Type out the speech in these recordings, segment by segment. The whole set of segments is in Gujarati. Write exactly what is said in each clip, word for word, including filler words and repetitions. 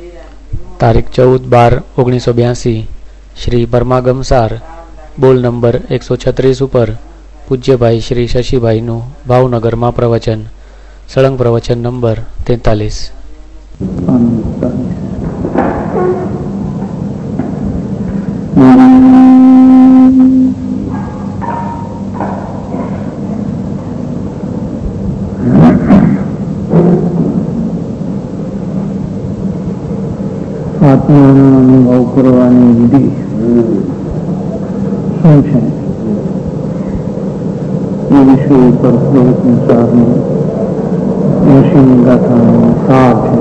તારીખ ચૌદ બાર ઓગણીસો બ્યાસી શ્રી પરમાગમસાર બોલ નંબર એકસો છત્રીસ ઉપર પૂજ્યભાઈ શ્રી શશીભાઈનું ભાવનગરમાં પ્રવચન. સળંગ પ્રવચન નંબર તેતાલીસ. આત્માનો અનુભવ કરવાની વિધિ શું છે એ વિષય ઉપર પ્રવચનસારનો ઋષિની ગાથાનો સાર છે.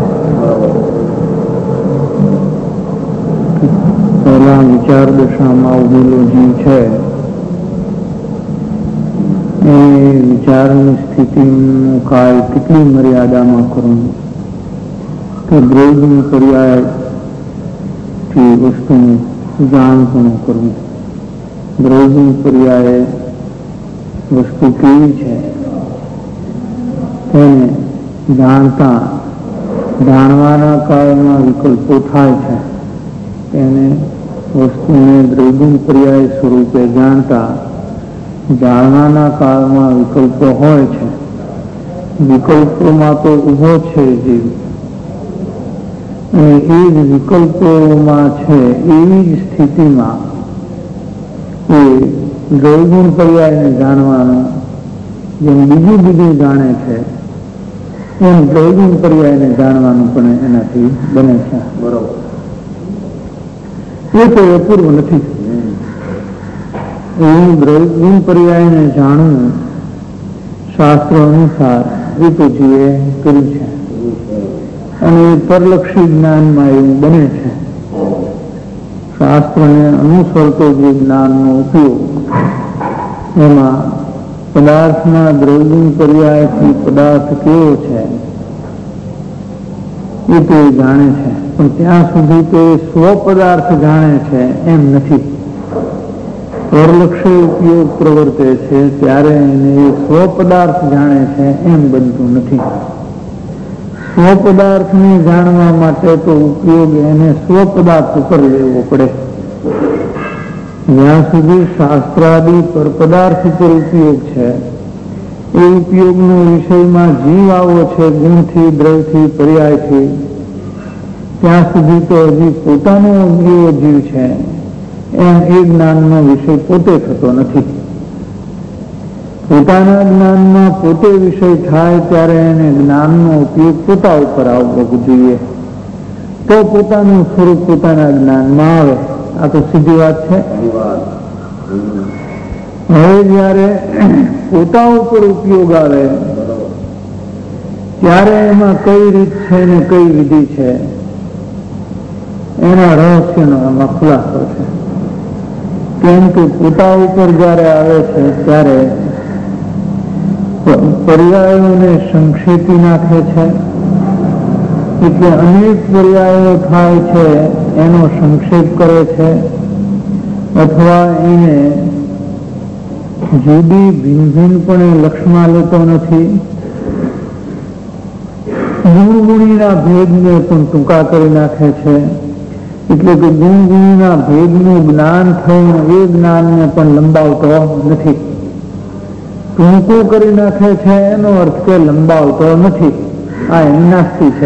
પહેલા વિચાર દશામાં ઉભેલો જીવ છે એ વિચારની સ્થિતિનું કાળ કેટલી મર્યાદામાં કરવું કે દ્રોહનું પર્યાય વસ્તુનું જાણપણું કરવું. દ્રવ્યનું પર્યાય વસ્તુ કેવી છે તેને જાણતા જાણવાના કાળમાં વિકલ્પો થાય છે. તેને વસ્તુને દ્રવ્યનું પર્યાય સ્વરૂપે જાણતા જાણવાના કાળમાં વિકલ્પો હોય છે. વિકલ્પોમાં તો ઊભો છે જીવ અને એ જ વિકલ્પોમાં છે. એવી જ સ્થિતિમાં એ દ્રવ્યગુણ પર્યાયને જાણવાનું જેમ બીજું બીજું જાણે છે એમ દ્રવ્યગુણ પર્યાયને જાણવાનું પણ એનાથી બને છે. બરોબર. એ તો અપૂર્વ નથી. એવું દ્રવ્યગુણ પર્યાયને જાણવું શાસ્ત્રો અનુસાર એ તો જીવે કર્યું છે અને પરલક્ષી જ્ઞાનમાં એવું બને છે. શાસ્ત્રને અનુસરતો જે જ્ઞાનનો ઉપયોગ એમાં પદાર્થના દ્રવ્યગુણ પર્યાયથી પદાર્થ કેવો છે એ તો એ જાણે છે, પણ ત્યાં સુધી તો એ સ્વ પદાર્થ જાણે છે એમ નથી. પરલક્ષી ઉપયોગ પ્રવર્તે છે ત્યારે એને એ સ્વ પદાર્થ જાણે છે એમ બનતું નથી. સ્વ પદાર્થને જાણવા માટે તો ઉપયોગ એને સ્વ પદાર્થ ઉપર લેવો પડે. જ્યાં સુધી શાસ્ત્રાદિ પર પદાર્થ ઉપર ઉપયોગ છે એ ઉપયોગનો વિષયમાં જીવ આવો છે ગુણથી, દ્રવ્યથી, પર્યાયથી, ત્યાં સુધી તો હજી પોતાનો એવો જીવ છે એમ એ જ્ઞાનનો વિષય પોતે થતો નથી. પોતાના જ્ઞાનમાં પોતે વિષય થાય ત્યારે એને જ્ઞાનનો ઉપયોગ પોતા ઉપર આવવો જોઈએ તો પોતાનું સ્વરૂપ પોતાના જ્ઞાનમાં આવે. આ તો સીધી વાત છે. હવે જયારે પોતા ઉપર ઉપયોગ આવે ત્યારે એમાં કઈ રીત છે ને કઈ વિધિ છે એના રહસ્યનો આમાં ખુલાસો છે. કેમ કે પોતા ઉપર જયારે આવે છે ત્યારે પર્યાયોને સંક્ષેપી નાખે છે, એટલે અનેક પર્યાયો થાય છે એનો સંક્ષેપ કરે છે અથવા એને જુદી ભિન્ન ભિન્નપણે લક્ષમાં લેતો નથી. ગુણગુણીના ભેદને પણ ટૂંકા કરી નાખે છે, એટલે કે ગુણગુણીના ભેદનું જ્ઞાન થઈને એ જ્ઞાનને પણ લંબાવતો નથી. ટૂંકું કરી નાખે છે એનો અર્થ કે લંબાવતો નથી. આ એની નાસ્તી છે,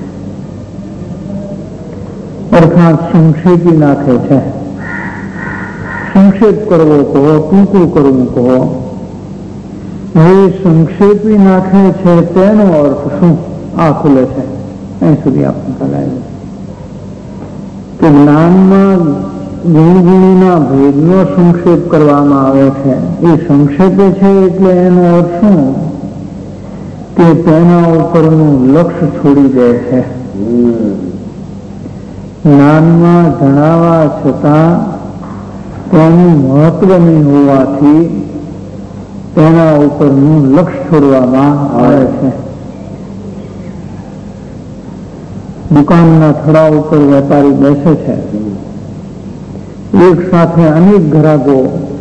અર્થાત સંક્ષેપી નાખે છે. સંક્ષેપ કરવો કહો, ટૂંકું કરવું કહો. હવે સંક્ષેપી નાખે છે તેનો અર્થ શું આ ખુલે છે. અહીં સુધી આપણે કલાય કે જ્ઞાનમાં ગુણગુણીના ભેદનો સંક્ષેપ કરવામાં આવે છે. એ સંક્ષેપે છે એટલે એનો અર્થ શું કે તેના ઉપરનું લક્ષ્ય છોડી દે છે. જ્ઞાનમાં જણાવવા છતાં તેનું મહત્વ નહીં હોવાથી તેના ઉપરનું લક્ષ્ય છોડવામાં આવે છે. દુકાનના થડા ઉપર વેપારી બેસે છે. એક સાથે અનેક ગ્રાહકો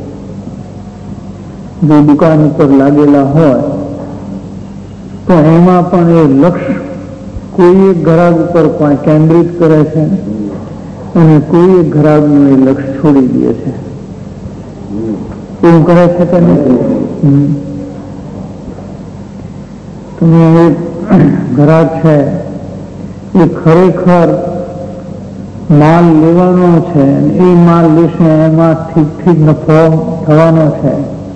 જો દુકાન ઉપર લાગેલા હોય તો એમાં પણ એ લક્ષ્ય કોઈ એક ઘરાક ઉપર કેન્દ્રિત કરે છે અને કોઈ એક ઘરાકનું એ લક્ષ્ય છોડી દે છે. એવું કરે છે કે નહીં? તમે એક ઘરાક છે એ ખરેખર માલ લેવાનો છે, એ માલ લેશે એમાં ઠીક ઠીક નફો થવાનો છે.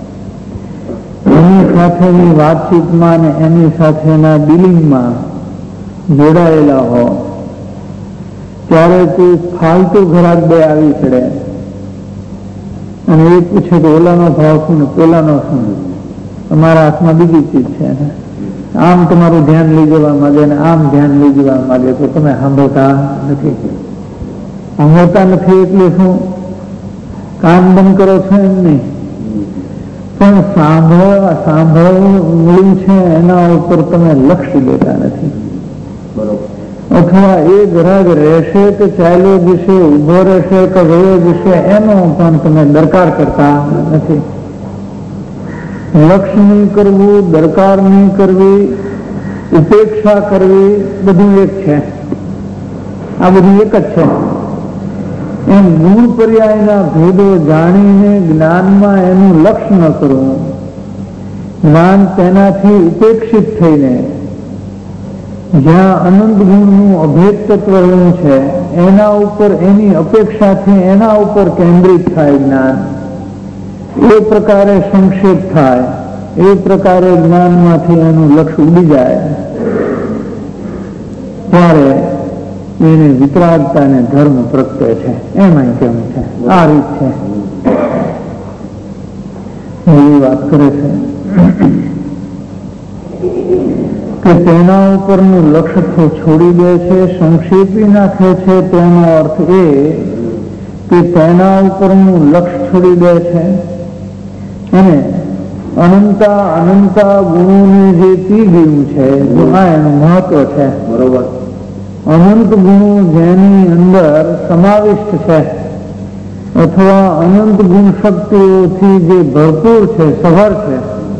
એની સાથેની વાતચીતમાં ને એની સાથેના ડીલિંગમાં જોડાયેલા હો ત્યારે તે ફાલતુ ઘરાક બે આવી ચડે અને એ પૂછે કે ઓલાનો ભાવ શું ને પેલાનો શું, તમારા હાથમાં બીજી ચીજ છે ને આમ તમારું ધ્યાન લઈ જવા માંગે ને આમ ધ્યાન લઈ જવા માંગે તો તમે સાંભળતા નથી. સાંભળતા નથી એટલે શું? કાન બંધ કરો છો એમ નહીં, પણ સાંભળવા સાંભળવું છે એના ઉપર તમે લક્ષ્ય દેતા નથી. અથવા એ ગ્રાહક રહેશે કે ચાલ્યો જશે, ઉભો રહેશે કે ગયો જશે એનો પણ તમે દરકાર કરતા નથી. લક્ષ્ય નહીં કરવું, દરકાર નહીં કરવી, ઉપેક્ષા કરવી બધું એક છે. આ બધું એક જ છે. એમ ગુણ પર્યાયના ભેદો જાણીને જ્ઞાનમાં એનું લક્ષ્ય ન કરવું, જ્ઞાન તેનાથી ઉપેક્ષિત થઈને જ્યાં અનંત ગુણનું અભેદ તત્વ રહ્યું છે એના ઉપર એની અપેક્ષાથી એના ઉપર કેન્દ્રિત થાય જ્ઞાન, એ પ્રકારે સંક્ષેપ થાય, એ પ્રકારે જ્ઞાનમાંથી એનું લક્ષ્ય ઉડી જાય ત્યારે એને વિતરાગતા ને ધર્મ પ્રગટે છે. એમાં કેમ છે? આ રીત છે એ વાત કરે છે કે તેના ઉપરનું લક્ષ્ય તો છોડી દે છે, સંક્ષેપી નાખે છે. તેનો અર્થ એ કે તેના ઉપરનું લક્ષ્ય છોડી દે છે અને અનંતા અનંતા ગુણોને જે પી ગયું છે આ એનું મહત્વ છે. બરોબર. અનંત ગુણો જેની અંદર સમાવિષ્ટ છે અથવા અનંત ગુણ શક્તિઓથી જે ભરપૂર છે, સભર છે,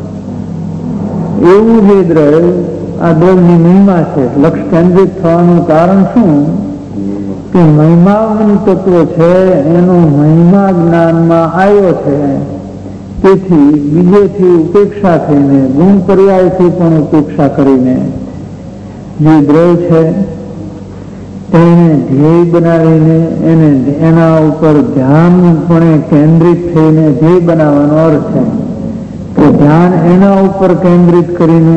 એવું જે દ્રવ્ય આ દ્રવ્યની મહિમા છે. લક્ષ્ય કેન્દ્રિત થવાનું કારણ શું? કે મહિમાનું તત્વ છે એનો મહિમા જ્ઞાનમાં આવ્યો છે. તેથી બીજેથી ઉપેક્ષા થઈને, ગુણ પર્યાયથી પણ ઉપેક્ષા કરીને જે દ્રવ્ય છે તેને ધ્યેય બનાવીને એને એના ઉપર ધ્યાનપણે કેન્દ્રિત થઈને ધ્યેય બનાવવાનો અર્થ છે કે ધ્યાન એના ઉપર કેન્દ્રિત કરીને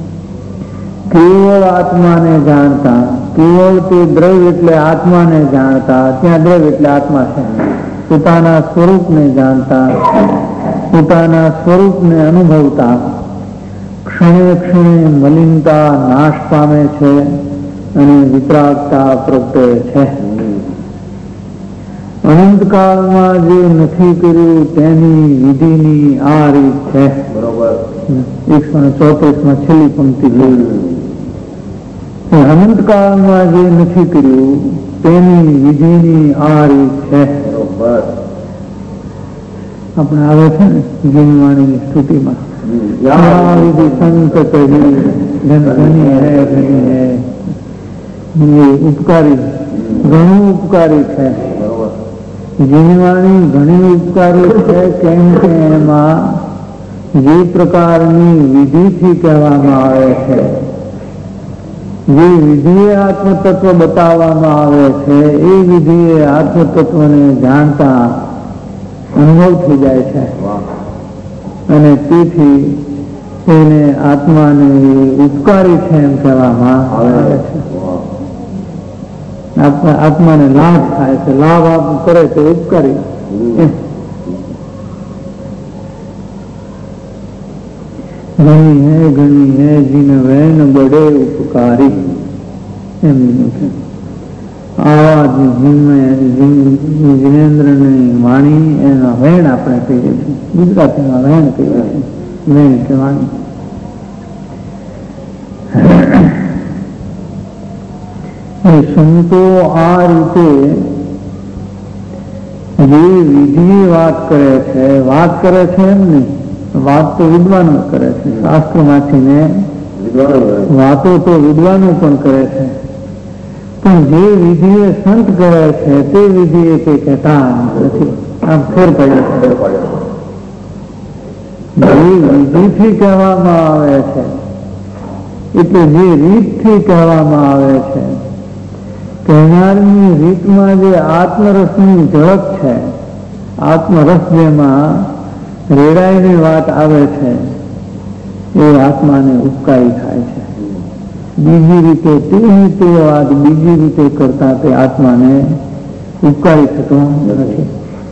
કેવળ આત્માને જાણતા, કેવળ તે દ્રવ્ય એટલે આત્માને જાણતા, ત્યાં દ્રવ્ય એટલે આત્મા છે, પોતાના સ્વરૂપને જાણતા, પોતાના સ્વરૂપને અનુભવતા ક્ષણે ક્ષણે મલિનતા નાશ પામે છે અને વિતરાગતા પ્રગટે છે. અનંતકાળમાં જે નથી કર્યું તેની વિધિની આ રીત છે. બરોબર. એકસો ને ચોત્રીસ માં છેલ્લી પંક્તિ જોઈ. અનંતકાળમાં જે નથી કર્યું તેની વિધિની આ રીત છે. બરોબર. આપણે આવે છે ને જીનવાણીની સ્તુતિમાં વિધિ સંત કહી ધની હે ધની હે, એ ઉપકારી, ઘણું ઉપકારી છે. જીવવાણી ઘણી ઉપકારી છે કેમ કે એમાં જે પ્રકારની વિધિથી કહેવામાં આવે છે, જે વિધિએ આત્મતત્વ બતાવવામાં આવે છે એ વિધિએ આત્મતત્વને જાણતા અનુભવ થઈ જાય છે અને તેથી એને આત્માને ઉપકારી છે એમ કહેવામાં આવે છે. આત્માને લાભ થાય છે, લાભ આપ કરે તો ઉપકારી. ઘણી હે ઘણી હે જીન વેન બડે ઉપકારી એમ આવા જીનેન્દ્રની વાણી એના વેણ આપણે કહીએ છીએ, ગુજરાતીમાં વેણ કહીએ છીએ, વેણ કે વાણી. સંતો આ રીતે જે વિધિ વાત કરે છે, વાત કરે છે એમ નહીં, વાત તો વિદ્વાનો કરે છે, શાસ્ત્રમાંથી ને વાતો તો વિદ્વાનો પણ કરે છે, પણ જે વિધિએ સંત કરે છે તે વિધિએ તે કહેતા નથી. આમ ફેર પડ્યો છે. જે વિધિથી કહેવામાં આવે છે એટલે જે રીતથી કહેવામાં આવે છે, કહેનારની રીતમાં જે આત્મરસની ઝડપ છે, આત્મરસ જેમાં રેડાઈને વાત આવે છે એ આત્માને ઉપકારી થાય છે. બીજી રીતે તેની તે વાત બીજી રીતે કરતા તે આત્માને ઉપકારી થતો નથી.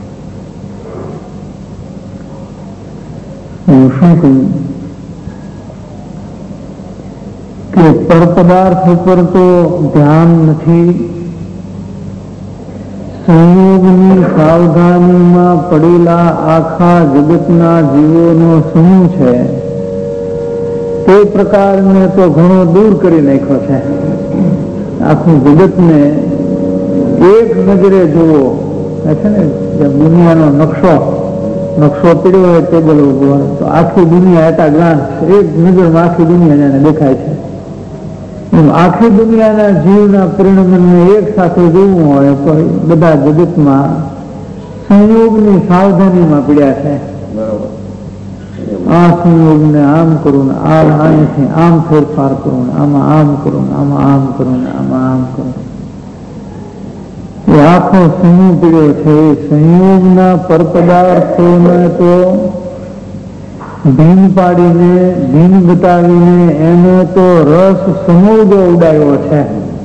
હું શું કહ્યું કે પરપદાર્થ ઉપર તો ધ્યાન નથી, સંયોગની સાવધાનીમાં પડેલા આખા જગતના જીવોનો સમૂહ છે તે પ્રકારને તો ઘણો દૂર કરી નાખ્યો છે. આખું જગતને એક નજરે જોવો છે ને, જેમ દુનિયાનો નકશો નકશો પીડ્યો હોય ટેબલ ઉપર, તો આખી દુનિયા એટા ગ્લાન્સ એક નજરમાં આખી દુનિયા જેને દેખાય છે. એમ આખી દુનિયાના જીવના પરિણમને એક સાથે જોવું હોય તો બધા જગતમાં સંયોગની સાવધાનીમાં પીડ્યા છે. આ સંયોગને આમ કરું ને આ અહીંથી આમ ફેરફાર કરું ને આમાં આમ કરું ને આમાં આમ કરું ને આમાં આમ કરું. એ આખો સમૂહ પીડ્યો છે. એ સંયોગના પરપદાર્થોને તો ભીન પાડીને ભીન બતાવીને એને તો રસ સમૂહ ઉડાયો છે.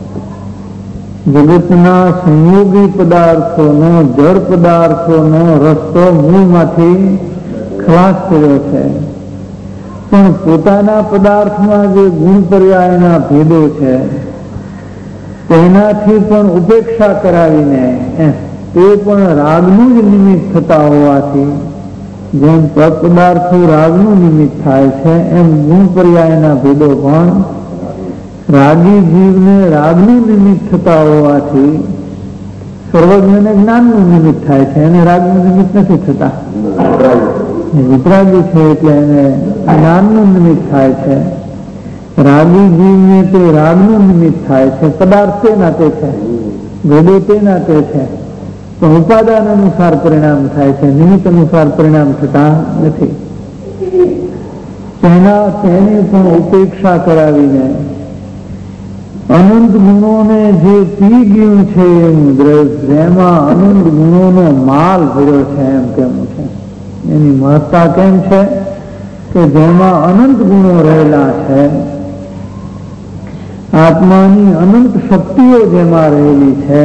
જગતના સંયોગી પદાર્થોનો જળ પદાર્થોનો રસ્તો મૂળમાંથી ખલાસ કર્યો છે. પણ પોતાના પદાર્થમાં જે ગુણ પર્યાયના ભેદો છે તેનાથી પણ ઉપેક્ષા કરાવીને તે પણ રાગનું જ નિમિત્ત થતા હોવાથી, જેમ પદાર્થો રાગનું નિમિત્ત થાય છે એમ ગુણ પર્યાયના ભેદો પણ રાગી જીવને રાગનું નિમિત્ત થતા હોવાથી સર્વજ્ઞને જ્ઞાનનું નિમિત્ત થાય છે, એને રાગનું નિમિત્ત નથી થતા. વિતરાગી છે એટલે એને જ્ઞાનનું નિમિત્ત થાય છે. રાગી જીવને તે રાગનું નિમિત્ત થાય છે. પદાર્થ તેના તે છે, ભેદો તેના તે છે, પણ ઉપાદાન અનુસાર પરિણામ થાય છે, નિમિત્ત અનુસાર પરિણામ થતા નથી. તેના તેની પણ ઉપેક્ષા કરાવીને અનંત ગુણોને જે પી ગયું છે એવું દ્રવ્ય, જેમાં અનંત ગુણોનો માલ ભર્યો છે એમ કેવું છે. એની મહત્તા કેમ છે કે જેમાં અનંત ગુણો રહેલા છે, આત્માની અનંત શક્તિઓ જેમાં રહેલી છે,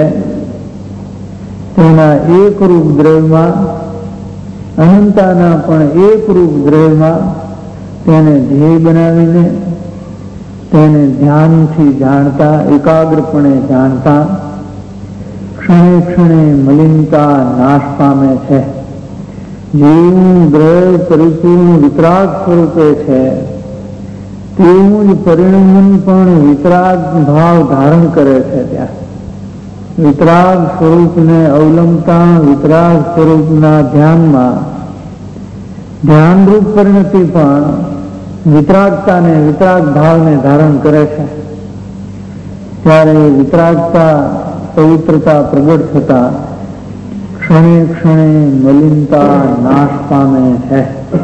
તેના એક રૂપ દ્રવ્યમાં, અનંતાના પણ એક રૂપ દ્રવ્યમાં તેને ધ્યેય બનાવીને તેને ધ્યાનથી જાણતા, એકાગ્રપણે જાણતા ક્ષણે ક્ષણે મલિનતા નાશ પામે છે. જેવું દ્રવ્ય પરિપૂર્ણ વિતરાગ સ્વરૂપે છે તેવું જ પરિણમન પણ વિતરાગ ભાવ ધારણ કરે છે. ત્યાં વિતરાગ સ્વરૂપને અવલંબતા વિતરાગ સ્વરૂપના ધ્યાનમાં ધ્યાનરૂપ પરિણતિ પણ વિતરાગતાને વિતરાગ ભાવને ધારણ કરે છે. ત્યારે વિતરાગતા પવિત્રતા પ્રગટ થતા ક્ષણે ક્ષણે મલિનતા નાશ પામે છે.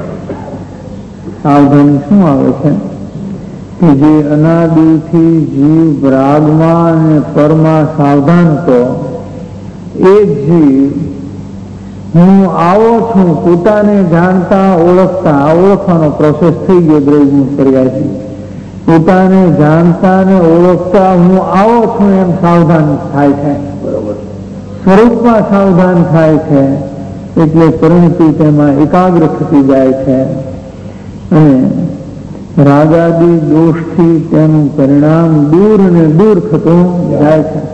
સાવધાની શું આવે છે કે જે અનાદિથી જીવ રાગમાં અને પરમાં સાવધાન હતો એ જીવ હું આવો છું પોતાને જાણતા ઓળખતા, આ ઓળખવાનો પ્રોસેસ થઈ ગયો દ્રવ્યનું પર્યાયથી, પોતાને જાણતા ને ઓળખતા હું આવો છું એમ સાવધાન થાય છે. સ્વરૂપમાં સાવધાન થાય છે એટલે પરિણતિ તેમાં એકાગ્ર થતી જાય છે અને રાગાદિ દોષથી તેનું પરિણામ દૂર ને દૂર થતું જાય છે.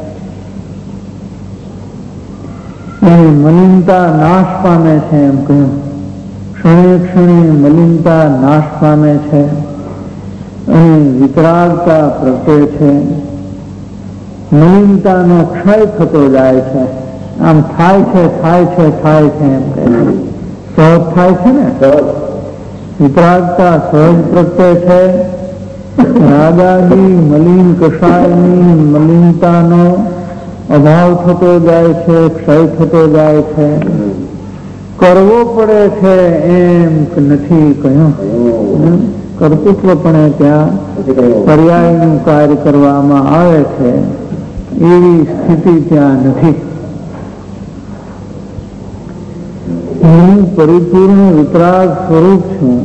એની મલિનતા નાશ પામે છે એમ કહ્યું. ક્ષણે ક્ષણે મલિનતા નાશ પામે છે અને વિતરાગતા પ્રગટે છે. મલિનતાનો ક્ષય થતો જાય છે. આમ થાય છે થાય છે થાય છે એમ કહે છે. સહજ થાય છે ને, વિતરાગતા સહજ પ્રગટે છે રાગાદી મલિન કષાયની મલિનતાનો અભાવ થતો જાય છે, ક્ષય થતો જાય છે. કરવો પડે છે એમ નથી કહ્યું. કર્તૃત્વ પણ ત્યાં પર્યાયનું કાર્ય કરવામાં આવે છે એવી સ્થિતિ ત્યાં નથી. હું પરિપૂર્ણ વિતરાગ સ્વરૂપ છું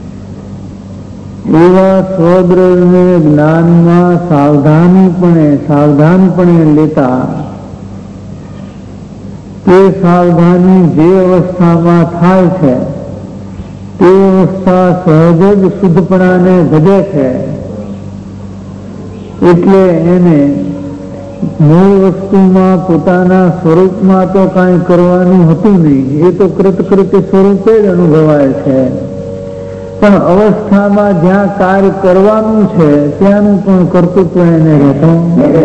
એવા સ્વદ્રવ્યને જ્ઞાનમાં સાવધાનીપણે સાવધાનપણે લેતા તે સાવધાની જે અવસ્થામાં થાય છે તે અવસ્થા સહજ જ શુદ્ધપણાને ભજે છે. એટલે એને મૂળ વસ્તુમાં પોતાના સ્વરૂપમાં તો કાંઈ કરવાનું હતું નહીં, એ તો કૃતકૃત્ય સ્વરૂપે જ અનુભવાય છે. પણ અવસ્થામાં જ્યાં કાર્ય કરવાનું છે ત્યાંનું પણ કર્તૃત્વ એને રહેતું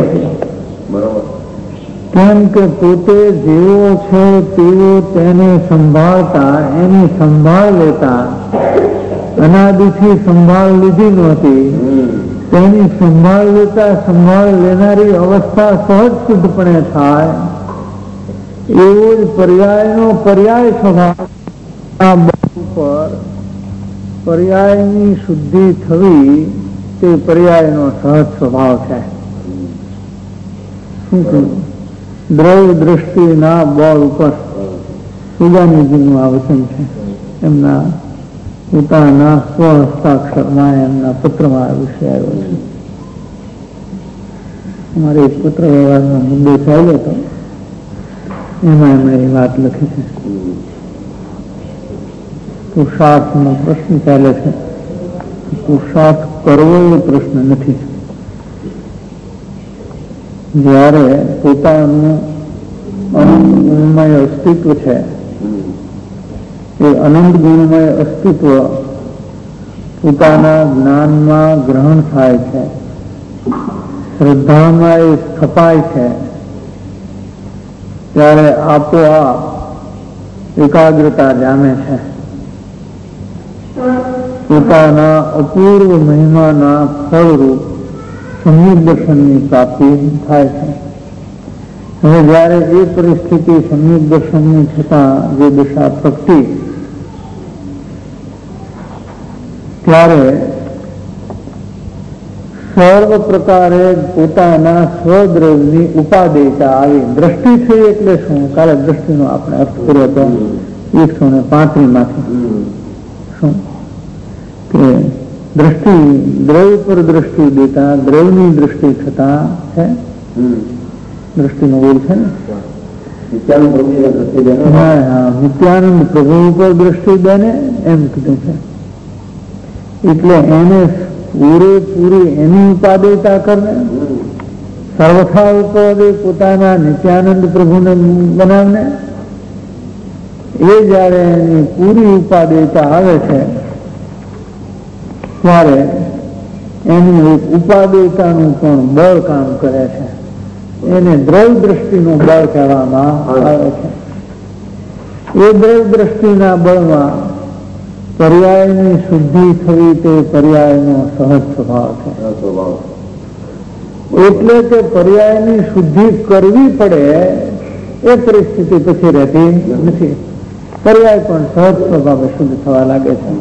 કેમ કે પોતે જેવો છે તેવો તેને સંભાળતા, એની સંભાળ લેતા, અનાદિથી સંભાળ લીધી નહોતી, તેની સંભાળ લેતા સંભાળ લેનારી અવસ્થા સહજ શુદ્ધપણે થાય એવો જ પર્યાયનો પર્યાય સ્વભાવ ઉપર પર્યાયની શુદ્ધિ થવી તે પર્યાયનો સહજ સ્વભાવ છે. શું કહ્યું? દ્રવ્ય દ્રષ્ટિના બળ ઉપર સુજાનીજીનું આ વચન છે. એમના પોતાના સ્વ હસ્તાક્ષરમાં એમના પત્રમાં આ વિષય આવ્યો છે. અમારે એક પત્ર વ્યવહારનો મુદ્દો ચાલ્યો હતો, એમાં એમણે એ વાત લખી છે. પુરુષાર્થનો પ્રશ્ન ચાલે છે. પુરુષાર્થ કરવો એ પ્રશ્ન નથી. જ્યારે પોતાનું અનંત ગુણમય અસ્તિત્વ છે એ અનંત ગુણમય અસ્તિત્વ પોતાના જ્ઞાનમાં ગ્રહણ થાય છે, શ્રદ્ધામાં એ સ્થપાય છે, ત્યારે આપોઆપ એકાગ્રતા જામે છે. પોતાના અપૂર્વ મહિમાના ફળરૂપ સમ્યક દર્શનની પ્રાપ્તિ થાય છે. હવે જયારે એ પરિસ્થિતિ સમ્યક દર્શનની છતાં જે દશા પ્રગટી, ત્યારે સર્વ પ્રકારે પોતાના સ્વદ્રવ્યની ઉપાદેયતા આવી. દ્રષ્ટિ થઈ એટલે શું? કાલે દ્રષ્ટિનો આપણે અર્થ કર્યો હતો એકસો ને પાંત્રીસ માંથી શું કે દ્રષ્ટિ દ્રવ્ય પર દ્રષ્ટિ દેતા દ્રવ્યની દ્રષ્ટિ થતા છે. દ્રષ્ટિનો બોલ છે ને, નિત્યાનંદ પ્રભુ ઉપર દ્રષ્ટિ દેને એમ કીધું છે. એટલે એને પૂરેપૂરી એની ઉપાદેયતા કરને, સર્વથા ઉપાદે પોતાના નિત્યાનંદ પ્રભુને બનાવને. એ જયારે એની પૂરી ઉપાદેયતા આવે છે ત્યારે એનું એક ઉપાદેયતાનું પણ બળ કામ કરે છે. એને દ્રવ્ય દ્રષ્ટિનું બળ કહેવામાં આવે છે. એ દ્રવ્ય દ્રષ્ટિના બળમાં પર્યાયની શુદ્ધિ થવી તે પર્યાયનો સહજ સ્વભાવ છે. એટલે કે પર્યાયની શુદ્ધિ કરવી પડે એ પરિસ્થિતિ પછી રહેતી નથી. પર્યાય પણ સહજ સ્વભાવે શુદ્ધ થવા લાગે છે.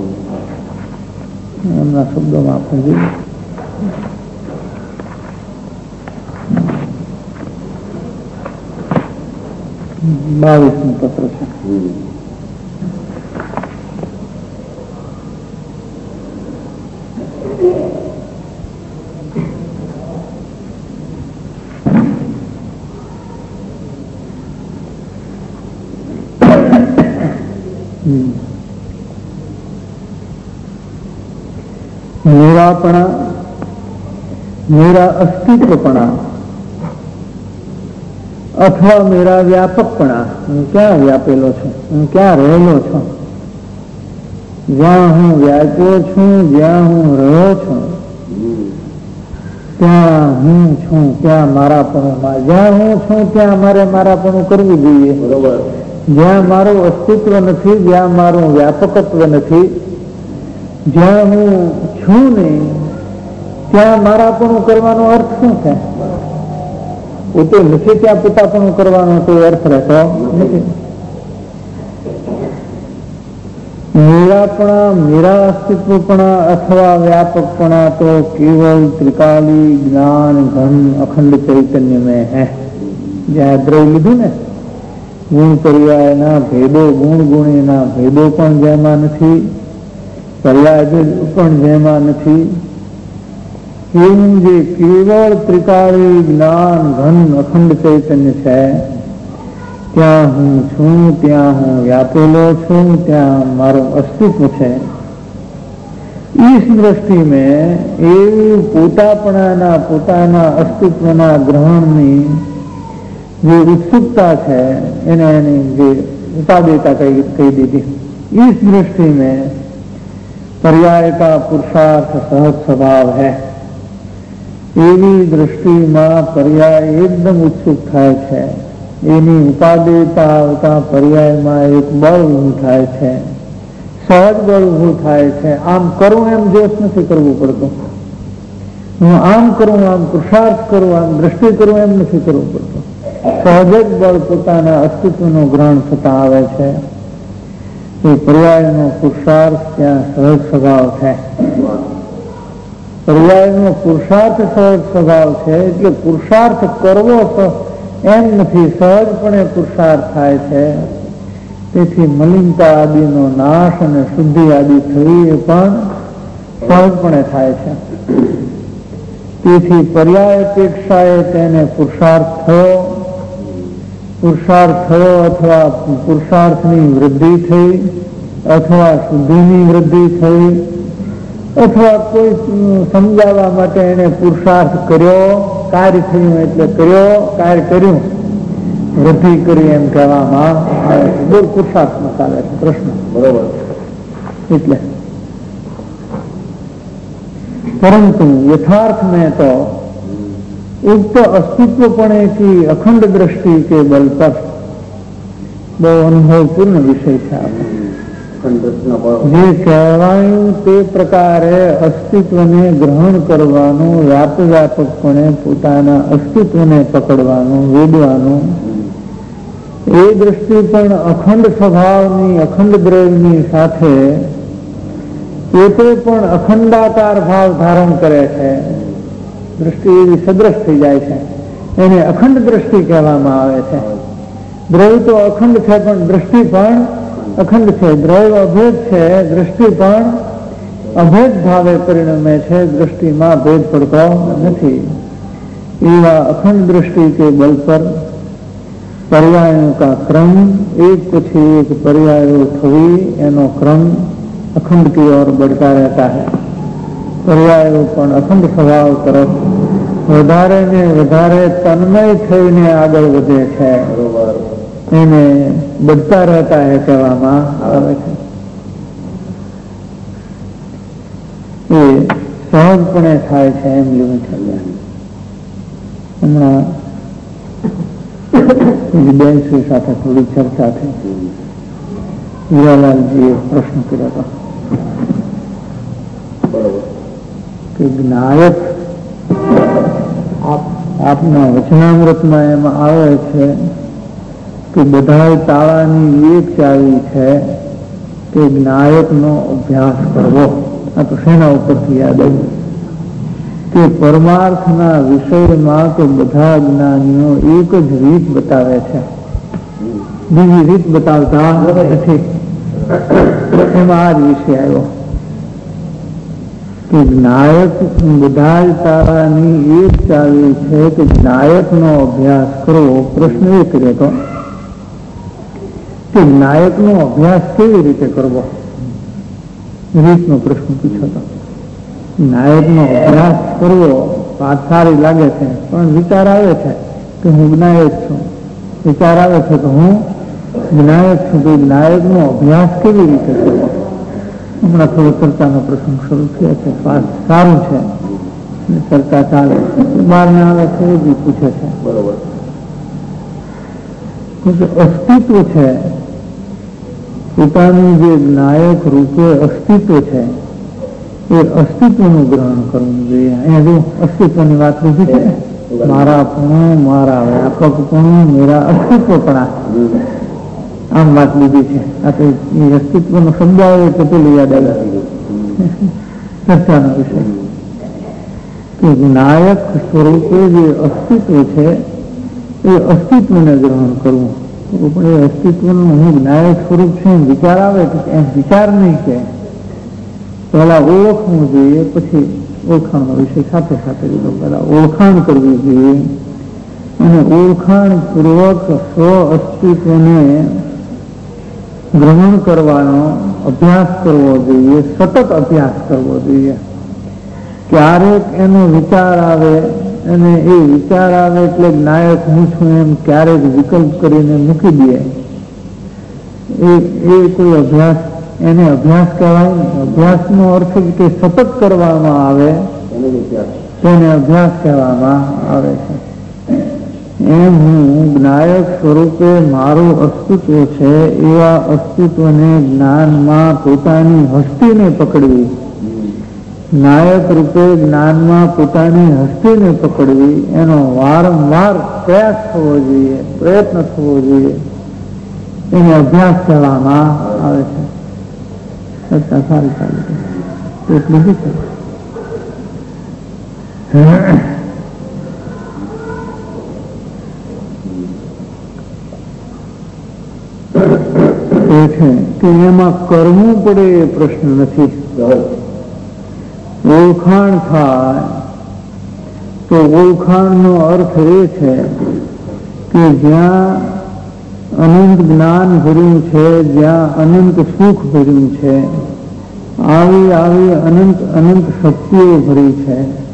એમના શબ્દોમાં આપણે જોઈએ. બાવીસમું પત્ર છે. મેરાપણા, મેરા અસ્તિત્વપણા અથવા મેરા વ્યાપકપણા. હું ક્યાં વ્યાપેલો છું? હું ક્યાં રહેલો છું? જ્યાં હું વ્યાપ્યો છું, જ્યાં હું રહ્યો છું, ત્યાં હું છું, ત્યાં મારાપણું. જ્યાં હું છું ત્યાં મારે મારાપણું કરવું જોઈએ. જ્યાં મારું અસ્તિત્વ નથી, જ્યાં મારું વ્યાપકત્વ નથી, જ્યાં હું છું નહીં ત્યાં મારાપણું કરવાનો અર્થ શું છે? પોતે નથી ત્યાં પોતાપણું કરવાનો કોઈ અર્થ રહેતો નથી. મેરાપણા, મેરા અસ્તિત્વપણા અથવા વ્યાપકપણા તો કેવલ ત્રિકાલી જ્ઞાન ઘન અખંડ ચૈતન્ય में है. જ્યાં દ્રવ લીધું ને, ગુણ પર્યાયના ભેદો, ગુણ ગુણીના ભેદો પણ જેમાં નથી, પર્યાય પણ જેમાં નથી, એવું જે કેવળ ત્રિકાળી જ્ઞાન ઘન અખંડ ચૈતન્ય છે, ત્યાં હું છું, ત્યાં હું વ્યાપેલો છું, ત્યાં મારું અસ્તિત્વ છે. इस दृष्टि में એવું પોતાપણાના પોતાના અસ્તિત્વના ગ્રહણની જે ઉત્સુકતા છે એને એની જે ઉપાદેયતા કહી કહી દીધી. इस दृष्टि में पर्याय का पुरुषार्थ सहज स्वभाव है. એવી દ્રષ્ટિમાં પર્યાય એકદમ ઉત્સુક થાય છે. એની ઉપાદેયતા આવતા પર્યાયમાં એક બળ ઊભું થાય છે, સહજ બળ ઊભું થાય છે. આમ કરું એમ જોશ નથી કરવું પડતું. હું આમ કરું, આમ પુરુષાર્થ કરું, આમ દ્રષ્ટિ કરું એમ નથી કરવું પડતું. સહજ જ બળ પોતાના અસ્તિત્વનું ગ્રહણ થતા આવે છે. એ પર્યાયનો પુરુષાર્થ ત્યાં સહજ સ્વભાવ છે. પર્યાયનો પુરુષાર્થ સહજ સ્વભાવ છે એટલે પુરુષાર્થ કરવો એમ નથી, સહજપણે પુરુષાર્થ થાય છે. તેથી મલિનતા આદિનો નાશ અને શુદ્ધિ આદિ થવી એ પણ સહજપણે થાય છે. તેથી પર્યાય અપેક્ષાએ તેને પુરુષાર્થ થયો, પુરુષાર્થ થયો અથવા પુરુષાર્થની વૃદ્ધિ થઈ અથવા શુદ્ધિની વૃદ્ધિ થઈ અથવા કોઈ સમજાવવા માટે એને પુરુષાર્થ કર્યો, કાર્ય થયું એટલે કર્યો, કાર્ય કર્યું, વૃદ્ધિ કરી એમ કહેવામાં આવે છે. બહુ પુરુષાર્થમાં ચાલે છે પ્રશ્ન. બરોબર. એટલે परंतु यथार्थ में तो उक्त अस्तित्वपणे की अखंड दृष्टि के बल पर બહુ અનુભવપૂર્ણ વિષય છે. જે કહેવાયું તે પ્રકારે અસ્તિત્વને ગ્રહણ કરવાનું, વ્યાપ વ્યાપકપણે પોતાના અસ્તિત્વને પકડવાનું, વેદવાનું, એ દ્રષ્ટિ પણ અખંડ સ્વભાવની, અખંડ દ્રવ્યની સાથે પોતે પણ અખંડાકાર ભાવ ધારણ કરે છે. દ્રષ્ટિ એવી સદ્રશ થઈ જાય છે, એને અખંડ દ્રષ્ટિ કહેવામાં આવે છે. દ્રવ્ય તો અખંડ છે પણ દ્રષ્ટિ પણ અખંડ છે. દ્રવ્ય અભેદ છે, દ્રષ્ટિ પણ અભેદ ભાવે પરિણમે છે, દ્રષ્ટિમાં ભેદ પડતો નથી. એવા અખંડ दृष्टि के बल पर पर्यायों का क्रम एक પછી એક पर्यायों થવી એનો ક્રમ अखंड की ओर बढ़ता रहता है. पर्यायों પણ અખંડ સ્વભાવ તરફ વધારે ને વધારે તન્મય થઈને આગળ વધે છે, એને बढ़ता रहता है કહેવામાં આવે છે. એ સહજપણે થાય છે એમ લીધું છે. હમણાં બેનશ્રી સાથે થોડી ચર્ચા થઈ. હીરાલાલજીએ પ્રશ્ન કર્યો હતો કે જ્ઞાયક આપના વચનામૃતમાં એમાં આવે છે કે બધા તાળાની એક ચાવી છે કે જ્ઞાયકનો અભ્યાસ કરવો. આ તો શેના ઉપરથી યાદ આવ્યું કે પરમાર્થના વિષયમાં તો બધા જ્ઞાનીઓ એક જ રીત બતાવે છે, બીજી રીત બતાવતા નથી. એમાં આ જ વિષય આવ્યો કે જ્ઞાયક બધા જ તારાની એક ચાવી છે કે જ્ઞાયકનો અભ્યાસ કરવો. પ્રશ્ન એ કર્યો હતો કે જ્ઞાયકનો અભ્યાસ કેવી રીતે કરવો, રીતનો પ્રશ્ન પૂછ્યો હતો. જ્ઞાયકનો અભ્યાસ કરવો વાત સારી લાગે છે, પણ વિચાર આવે છે કે હું જ્ઞાયક છું, વિચાર આવે છે કે હું જ્ઞાયક છું, તો જ્ઞાયકનો અભ્યાસ કેવી રીતે કરવો. હમણાં થોડો ચર્ચાનો પ્રસંગ શરૂ થયો છે, સારું છે, ચર્ચા ચાલે, બહાર ને આવે છે એ બી પૂછે છે. બરોબર. અસ્તિત્વ છે, પોતાનું જે જ્ઞાયક રૂપે અસ્તિત્વ છે, એ અસ્તિત્વનું ગ્રહણ કરવું જોઈએ. અહીંયા જો અસ્તિત્વની વાત લીધી છે, મારા પણ મારા વ્યાપકપણું મેરા અસ્તિત્વપણા, આમ વાત લીધી છે. આ તો એ અસ્તિત્વનો શબ્દ આવે તો પેલું યાદ આવે ચર્ચાનો વિષય કે નાયક સ્વરૂપે જે અસ્તિત્વ છે એ અસ્તિત્વને ગ્રહણ કરવું. પણ એ અસ્તિત્વનું હું નાયક સ્વરૂપ છે એમ વિચાર આવે તો એમ વિચાર નહીં, કે પહેલા ઓળખવું જોઈએ, પછી ઓળખાણનો વિષય સાથે સાથે લીધો. પહેલા ઓળખાણ કરવી જોઈએ અને ઓળખાણ પૂર્વક સ્વ અસ્તિત્વને ગ્રહણ કરવાનો અભ્યાસ કરવો જોઈએ, સતત અભ્યાસ કરવો જોઈએ. ક્યારેક એનો વિચાર આવે અને એ વિચાર આવે એટલે નાયક હું છું એમ ક્યારેક વિકલ્પ કરીને મૂકી દે, એ એ કોઈ અભ્યાસ, એને અભ્યાસ કહેવાય ને. અભ્યાસનો અર્થ કે સતત કરવામાં આવે તેને અભ્યાસ કહેવામાં આવે છે. એમ હું નાયક સ્વરૂપે મારું અસ્તિત્વ છે એવા અસ્તિત્વને જ્ઞાનમાં પોતાની હસ્તીને પકડવી, નાયક રૂપે જ્ઞાનમાં પોતાની હસ્તીને પકડવી, એનો વારંવાર પ્રયાસ થવો જોઈએ, પ્રયત્ન થવો જોઈએ, એને અભ્યાસ કહેવામાં આવે છે. ચર્ચા સારી ચાલે છે એટલું જ છે. એ છે કે એમાં કરવું પડે એ પ્રશ્ન નથી. ઓળખાણ થાય તો ઓળખાણનો અર્થ એ છે કે જ્યાં અનંત જ્ઞાન ભર્યું છે, જ્યાં અનંત સુખ ભર્યું છે, આવી આવી અનંત અનંત શક્તિઓ ભરી છે,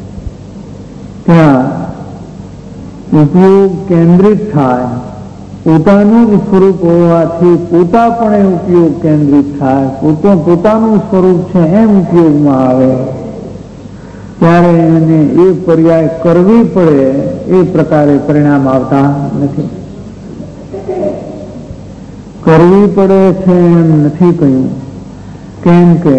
ત્યાં ઉપયોગ કેન્દ્રિત થાય. પોતાનું જ સ્વરૂપ હોવાથી પોતાપણે ઉપયોગ કેન્દ્રિત થાય, પોતે પોતાનું સ્વરૂપ છે એમ ઉપયોગમાં આવે, ત્યારે એને એ પર્યાય કરવી પડે એ પ્રકારે પરિણામ આવતા નથી. કરવી પડે છે એમ નથી કહ્યું, કેમ કે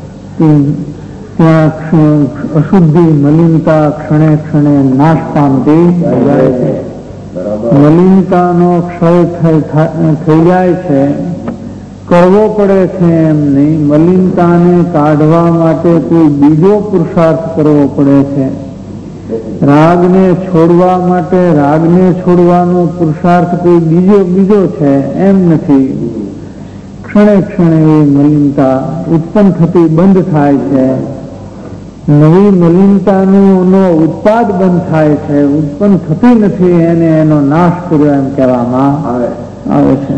ત્યાં અશુદ્ધિ મલિનતા ક્ષણે ક્ષણે નાશ પામતી જાય છે. મલિનતાનો ક્ષય થઈ જાય છે. કરવો પડે છે એમ નહીં, મલિનતાને કાઢવા માટે કોઈ બીજો પુરુષાર્થ કરવો પડે છે. રાગને છોડવા માટે રાગને છોડવાનો પુરુષાર્થ કોઈ બીજો બીજો છે એમ નથી. ક્ષણે ક્ષણે એ મલિનતા ઉત્પન્ન થતી બંધ થાય છે. નવી મલિનતાનું નો ઉત્પાદ બંધ થાય છે, ઉત્પન્ન થતી નથી, એને એનો નાશ કર્યો એમ કહેવામાં આવે છે.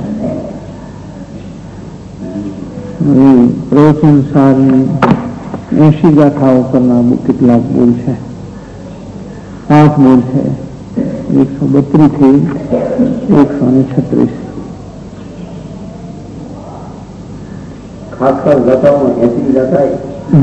પ્રવચન સારની એસી ગાથાઓ પરના કેટલાક બોલ છે, પાંચ બોલ છે, એકસો બત્રીસ થી એકસો ને છત્રીસ. ખાસ ખાસ ગાથાઓ એસી ગાથા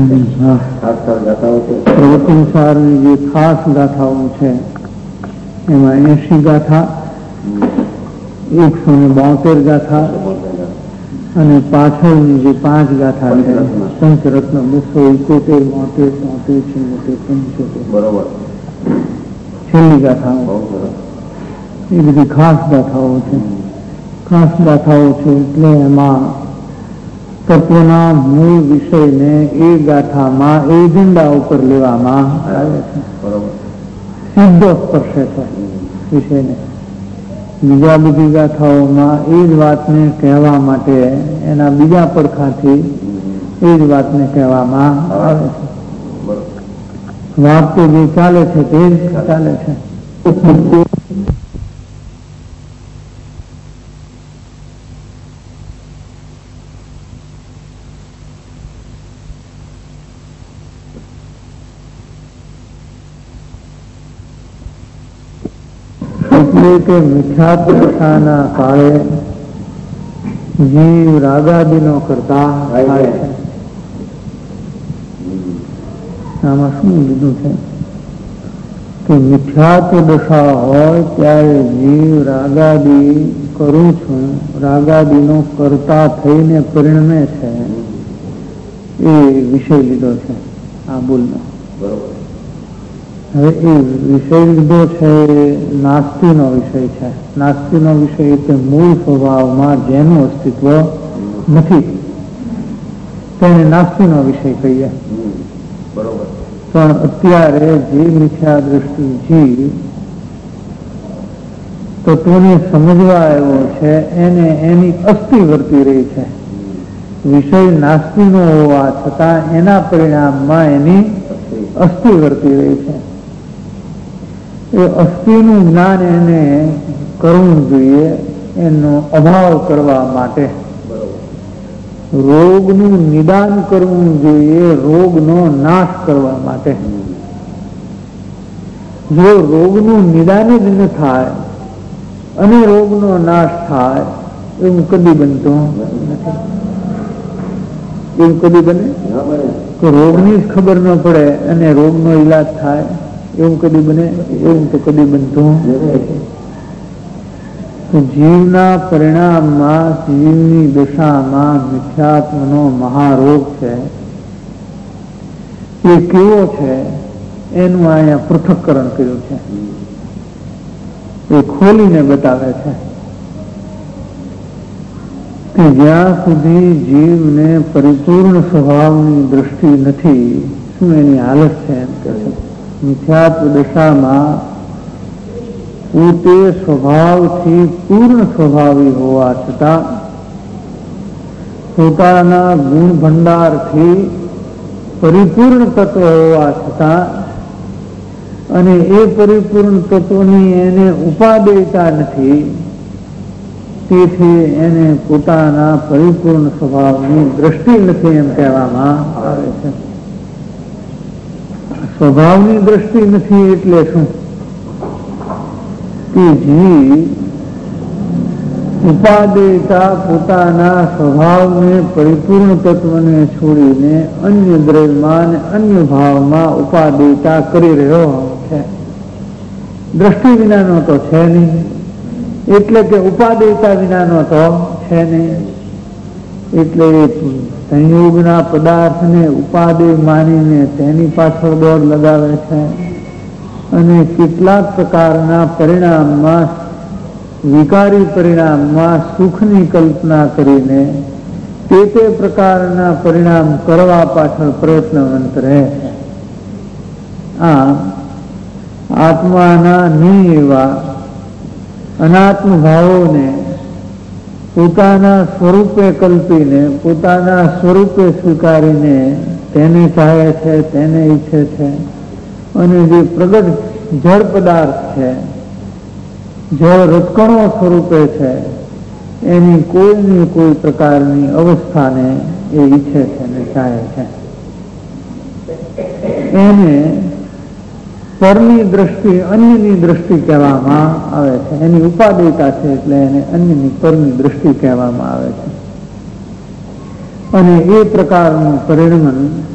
પ્રવચન સારની જે ખાસ ગાથાઓ છે એમાં એસી ગાથા, એકસો ને બોતેર ગાથા અને પાછળની જે પાંચ ગાથા છે પંચરત્ન બસો એકોતેર બોતેર ચોતેર છોતેર પંચોતેર બરોબર છેલ્લી ગાથાઓ એ બધી ખાસ ગાથાઓ છે. ખાસ ગાથાઓ છે એટલે એમાં તત્વના મૂળ વિષયને એ ગાથામાં એજન્ડા ઉપર લેવામાં આવે છે, સીધો સ્પર્શે છે વિષયને. બીજા બધી ગાથાઓમાં એ જ વાતને કહેવા માટે એના બીજા પડખાથી એ જ વાતને કહેવામાં આવે છે. વાત તો જે ચાલે છે તે જ ચાલે છે. એટલે કે મિથ્યાત્મતાના કાળે જીવ રાગાદીનો કરતા થાય છે. આમાં શું લીધું છે કે મિથ્યાત્વ દશા હોય ત્યારે જીવ રાગાદી કરું છું, રાગાદીનો કરતા થઈને પરિણમે છે, એ વિષય લીધો છે. હા બોલનો. બરોબર. હવે એ વિષય લીધો છે નાસ્તિનો વિષય છે. નાસ્તિનો વિષય એટલે મૂળ સ્વભાવમાં જેનું અસ્તિત્વ નથી તેને નાસ્તિનો વિષય કહીએ. બરોબર. પણ અત્યારે જે મિથ્યા દ્રષ્ટિ જીવ તત્વને સમજવા આવ્યો છે એને એની અસ્થિ વર્તી રહી છે. વિષય નાસ્તિનો હોવા છતાં એના પરિણામમાં એની અસ્થિ વર્તી રહી છે. એ અસ્થિનું જ્ઞાન એને કરવું જોઈએ એનો અભાવ કરવા માટે. રોગનું નિદાન કરવું જોઈએ રોગનો નાશ કરવા માટે. જો રોગનું નિદાન જ ન થાય અને રોગનો નાશ થાય એવું કદી બનતું નથી. એવું કદી બને કે રોગની જ ખબર ન પડે અને રોગનો ઈલાજ થાય એવું કદી બને? એવું તો કદી બનતું નથી. જીવના પરિણામમાં જીવની દશામાં મિથ્યાત્વનો મહારોગ છે. એ કેવો છે એનું અહીંયા પૃથક્કરણ કર્યું છે. એ ખોલીને બતાવે છે કે જ્યાં સુધી જીવને પરિપૂર્ણ સ્વભાવની દૃષ્ટિ નથી શું એની હાલત છે એમ કે છે. મિથ્યાત્વ દશામાં પોતે સ્વભાવથી પૂર્ણ સ્વભાવી હોવા છતાં પોતાના ગુણ ભંડારથી પરિપૂર્ણ તત્વ હોવા છતાં અને એ પરિપૂર્ણ તત્વની એને ઉપાદેયતા નથી તેથી એને પોતાના પરિપૂર્ણ સ્વભાવની દ્રષ્ટિ નથી એમ કહેવામાં આવે છે. સ્વભાવની દ્રષ્ટિ નથી એટલે શું કે જીવ ઉપાદેયતા પોતાના સ્વભાવને પરિપૂર્ણ તત્વને છોડીને અન્ય દ્રવ્યમાં અને અન્ય ભાવમાં ઉપાદેયતા કરી રહ્યો છે. દ્રષ્ટિ વિનાનો તો છે નહીં એટલે કે ઉપાદેયતા વિનાનો તો છે નહીં એટલે સંયોગના પદાર્થને ઉપાદેય માનીને તેની પાછળ દોડ લગાવે છે અને કેટલાક પ્રકારના પરિણામમાં વિકારી પરિણામમાં સુખની કલ્પના કરીને તે તે પ્રકારના પરિણામ કરવા પાછળ પ્રયત્નવંત રહે છે. આમ આત્માના નહીં એવા અનાત્મ ભાવોને પોતાના સ્વરૂપે કલ્પીને પોતાના સ્વરૂપે સ્વીકારીને તેને ચાહે છે તેને ઈચ્છે છે અને જે પ્રગટ જળ પદાર્થ છે જળ રસકણો સ્વરૂપે છે એની કોઈની કોઈ પ્રકારની અવસ્થાને એ ઈચ્છે છે ને ચાહે છે. એને પરની દ્રષ્ટિ અન્યની દ્રષ્ટિ કહેવામાં આવે છે. એની ઉપાદેયતા છે એટલે એને અન્યની પરની દ્રષ્ટિ કહેવામાં આવે છે. અને એ પ્રકારનું પરિણમન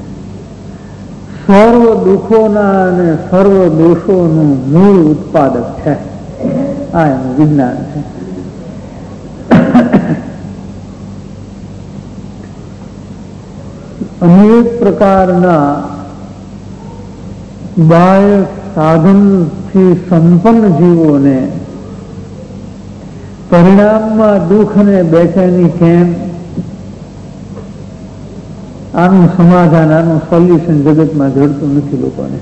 સર્વ દુઃખોના અને સર્વ દોષોનું મૂળ ઉત્પાદક છે. આ એનું વિજ્ઞાન છે. અનેક પ્રકારના બાહ્ય સાધનથી સંપન્ન જીવોને પરિણામમાં દુઃખ અને બેચેની કેમ? આનું સમાધાન આનું સોલ્યુશન જગતમાં જડતું નથી લોકોને.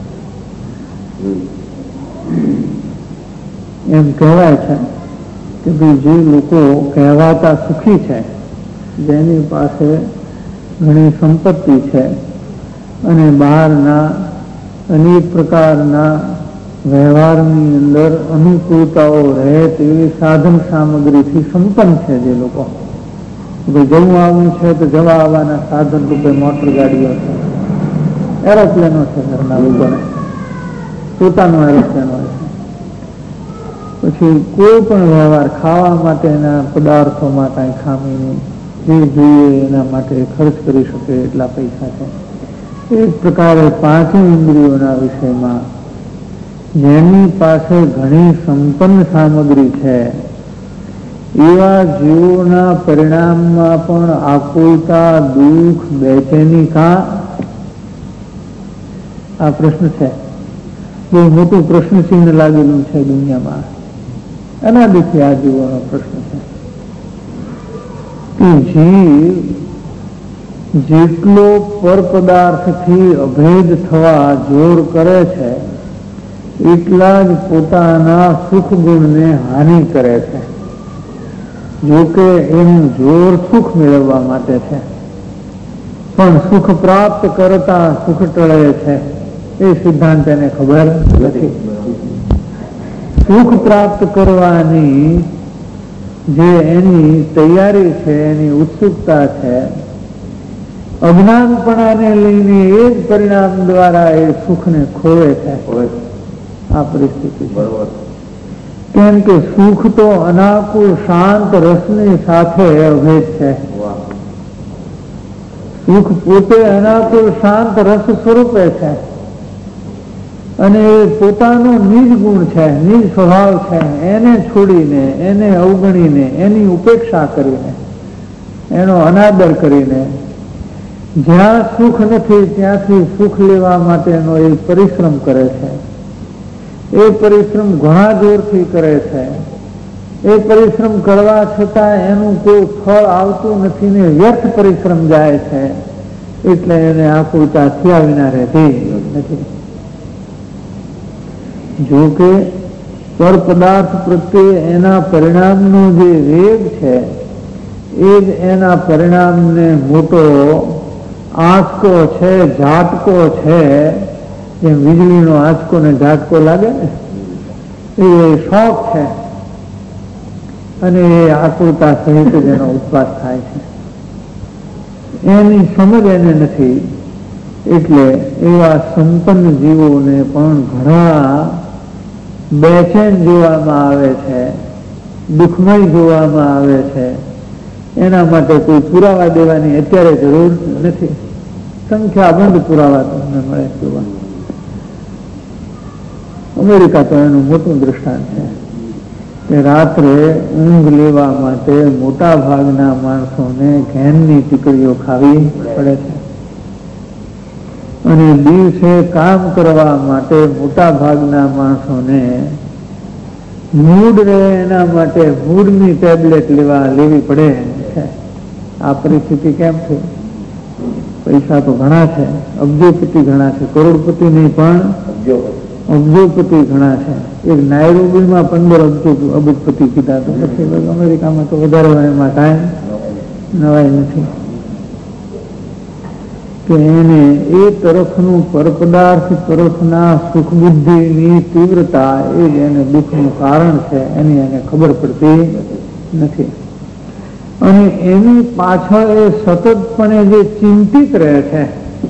એમ કહેવાય છે કે ભાઈ જે લોકો કહેવાતા સુખી છે જેની પાસે ઘણી સંપત્તિ છે અને બહારના અનેક પ્રકારના વ્યવહારની અંદર અનુકૂળતાઓ રહે તેવી સાધન સામગ્રીથી સંપન્ન છે જે લોકો જવું આવવું છે તો જવા આવવાના સાધન રૂપે મોટર ગાડીઓ છે એરોપ્લેનો છે ઘરના લોકોને પોતાનો એરોપ્લેન હોય છે. પછી કોઈ પણ વ્યવહાર ખાવા માટેના પદાર્થોમાં કાંઈ ખામી નહીં જે જોઈએ એના માટે ખર્ચ કરી શકે એટલા પૈસા છે. એક પ્રકારે પાંચે ઇન્દ્રિયોના વિષયમાં જેની પાસે ઘણી સંપન્ન સામગ્રી છે એવા જીવોના પરિણામમાં પણ આકુલતા દુઃખ બેચેની કા આ પ્રશ્ન છે, બહુ મોટું પ્રશ્ન ચિહ્ન લાગેલું છે દુનિયામાં. અનાદિથી આ જીવોનો પ્રશ્ન છે કે જીવ જેટલો પર પદાર્થથી અભેદ થવા જોર કરે છે એટલા જ પોતાના સુખ ગુણને હાનિ કરે છે. જોકે એનું જોર સુખ મેળવવા માટે છે, પણ સુખ પ્રાપ્ત કરતા સુખ ટળે છે એ સિદ્ધાંત એને ખબર નથી. સુખ પ્રાપ્ત કરવાની જે એની તૈયારી છે, એની ઉત્સુકતા છે, અજ્ઞાનપણાને લઈને એ જ પરિણામ દ્વારા એ સુખને ખોવે છે. આ પરિસ્થિતિ છે. કેમ કે સુખ તો અનાકુળ શાંત રસની સાથે અભેદ છે. સુખ પોતે અનાકુળ શાંત રસ સ્વરૂપે છે અને એ પોતાનો નિજ ગુણ છે, નિજ સ્વભાવ છે. એને છોડીને, એને અવગણીને, એની ઉપેક્ષા કરીને, એનો અનાદર કરીને જ્યાં સુખ નથી ત્યાંથી સુખ લેવા માટેનો એ પરિશ્રમ કરે છે. એ પરિશ્રમ ઘણા જોરથી કરે છે. એ પરિશ્રમ કરવા છતાં એનું કોઈ ફળ આવતું નથી ને વ્યર્થ પરિશ્રમ જાય છે. એટલે એને આકુલતા થયા વિના રહેતી નથી. જો કે પર પદાર્થ પ્રત્યે એના પરિણામનો જે વેગ છે એ જ એના પરિણામને મોટો આંચકો છે, ઝાટકો છે. જેમ વીજળીનો આંચકો ને ઝાટકો લાગે ને એ શોખ છે અને એ આકુલતા સહિત જ એનો ઉત્પાદ થાય છે. એની સમજ એને નથી. એટલે એવા સંપન્ન જીવોને પણ ઘણા બેચેન જોવામાં આવે છે, દુઃખમય જોવામાં આવે છે. એના માટે કોઈ પુરાવા દેવાની અત્યારે જરૂર નથી. સંખ્યાબંધ પુરાવા તમને મળે જોવા. અમેરિકા તો એનું મોટું દ્રષ્ટાંત છે કે રાત્રે ઊંઘ લેવા માટે મોટા ભાગના માણસોને ઘેનની ટીકડીઓ ખાવી પડે છે અને દિવસે કામ કરવા માટે મોટા ભાગના માણસોને મૂડ રહે એના માટે મૂડની ટેબ્લેટ લેવા લેવી પડે છે. આ પરિસ્થિતિ કેમ થઈ? પૈસા તો ઘણા છે, અબજોપતિ ઘણા છે, કરોડપતિ નહીં પણ અબજોપતિ ઘણા છે. એક નાયરોબીમાં પંદર અબજો અબજપતિ કીધા તો પછી અમેરિકામાં તો વધારે એમાં કાંઈ નવાઈ નથી કે એને એ તરફનું પરપદાર્થ તરફના સુખ બુદ્ધિની તીવ્રતા એ જ એને દુઃખનું કારણ છે. એની એને ખબર પડતી નથી અને એની પાછળ એ સતતપણે જે ચિંતિત રહે છે.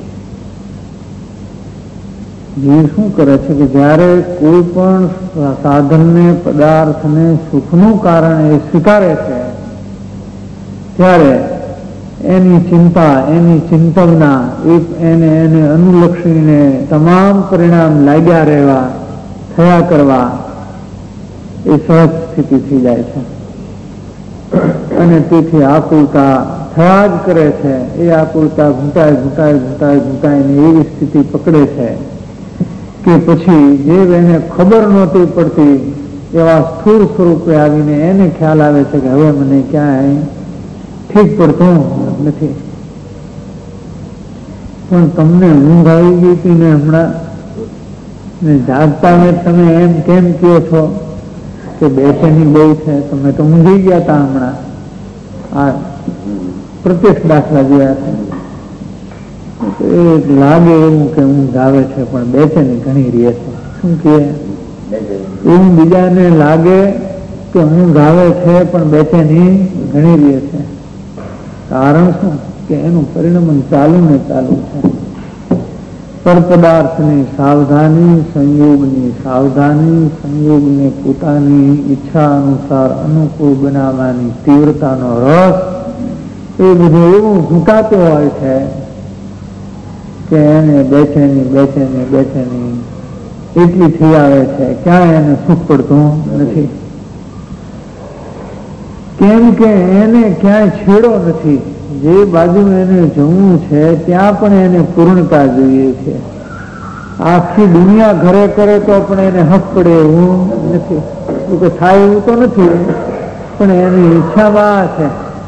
જીવ શું કરે છે કે જયારે કોઈ પણ સાધનને, પદાર્થને સુખનું કારણ એ સ્વીકારે છે ત્યારે એની ચિંતા, એની ચિંતવના એને એને અનુલક્ષીને તમામ પરિણામ લાગ્યા રહેવા, થયા કરવા એ સહજ સ્થિતિ થઈ જાય છે અને તેથી આકુલતા થયા જ કરે છે. એ આકુલતા ઘૂંટાય ઘૂંટાય ઘૂંટાય ઘૂંટાઈને એવી સ્થિતિ પકડે છે કે પછી જે એને ખબર નહોતી પડતી એવા સ્થૂળ સ્વરૂપે આવીને એને ખ્યાલ આવે છે કે હવે મને ક્યાંય ઠીક પડતું નથી. પણ તમને ઊંઘ આવી ગઈ હતી ને હમણાં ને જાગતા ને તમે એમ કેમ કહો છો કે બેચેની બહુ છે, તમે તો ઊંઘી ગયા હતા હમણાં. આ પ્રત્યક્ષ દાખલા જોયા છે. એ લાગે એવું કે ઊંઘ આવે છે પણ બેચેની ઘણી રહે છે. શું કહે? એવું બીજાને લાગે કે ઊંઘ આવે છે પણ બેચેની ઘણી રહે છે. કારણ શું? કે એનું પરિણમન ચાલુ ને ચાલુ છે. પરપદાર્થની સાવધાની, સંયોગની સાવધાની, સંયોગને પોતાની ઈચ્છા અનુસાર અનુકૂળ બનાવવાની તીવ્રતાનો રસ એ બધું એવું ઝૂંટાતું હોય છે કે એને બેચેની બેચેની બેચેની એટલી થઈ આવે છે ક્યાંય એને સુખ પડતું નથી. કેમ કે એને ક્યાંય છેડો નથી. જે બાજુ એને જવું છે ત્યાં પણ એને પૂર્ણતા જોઈએ છે. આખી દુનિયા ઘરે કરે તો પણ એને હક પડે એવું નથી, એવું કે થાય એવું તો નથી, પણ એની ઈચ્છામાં છે.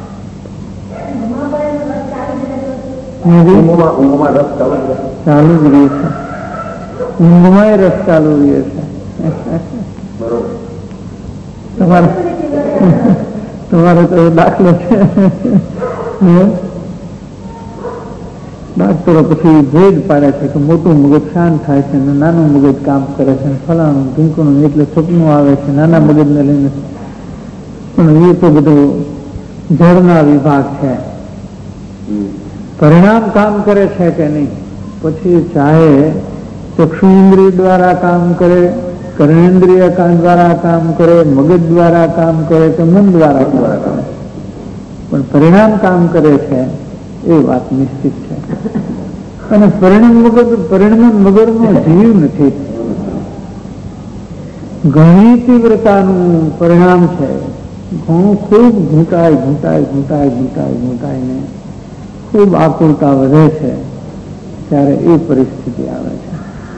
ચાલુ જ રહે છે, ઊંઘમાં રસ ચાલુ રહે છે. તમારે તમારે તો દાખલો છે. ડાક્ટરો પછી ભેદ પાડે છે કે મોટું મગજ શાંત થાય છે ને નાનું મગજ કામ કરે છે, ફલાણું ઢીંકણું એટલે સપનું આવે છે નાના મગજને લઈને. પણ એ તો બધું જળના વિભાગ છે. પરિણામ કામ કરે છે કે નહીં, પછી ચાહે ચક્ષુ ઇન્દ્રિય દ્વારા કામ કરે, કર્ણેન્દ્રિય દ્વારા કામ કરે, મગજ દ્વારા કામ કરે કે મન દ્વારા કામ કરે, પણ પરિણામ કામ કરે છે એ વાત નિશ્ચિત છે. અને પરિણામ વગર પરિણામ વગરનો જીવ નથી. ઘણી તીવ્રતાનું પરિણામ છે. ઘણું ખૂબ ઘૂંટાય ઘૂંટાય ઘૂંટાય ઘૂંટાય ઘૂંટાઈને ખૂબ આકુરતા વધે છે ત્યારે એ પરિસ્થિતિ આવે છે.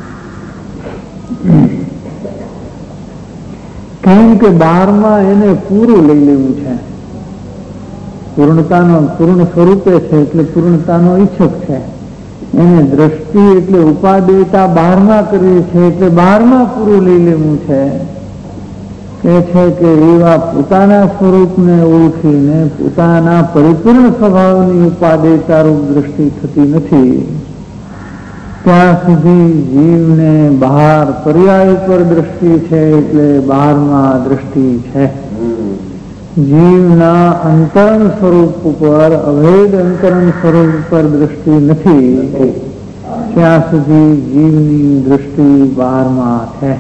કેમ કે બહારમાં એને પૂરું લઈ લેવું છે. પૂર્ણતાનો પૂર્ણ સ્વરૂપે છે એટલે પૂર્ણતાનો ઈચ્છક છે. એને દ્રષ્ટિ એટલે ઉપાદેયતા બહારમાં કરવી છે એટલે બહારમાં પૂરું લઈ લેવું છે. કે છે કે એવા પોતાના સ્વરૂપને ઓળખીને પોતાના પરિપૂર્ણ સ્વભાવની ઉપાદેયતા રૂપ દ્રષ્ટિ થતી નથી ત્યાં સુધી જીવને બહાર પર્યાય પર દ્રષ્ટિ છે એટલે બહારમાં દ્રષ્ટિ છે. જીવના અંતરણ સ્વરૂપ ઉપર અભેદ અંતરણ સ્વરૂપ પર દ્રષ્ટિ નથી ત્યાં સુધી જીવની દ્રષ્ટિ બહારમાં છે.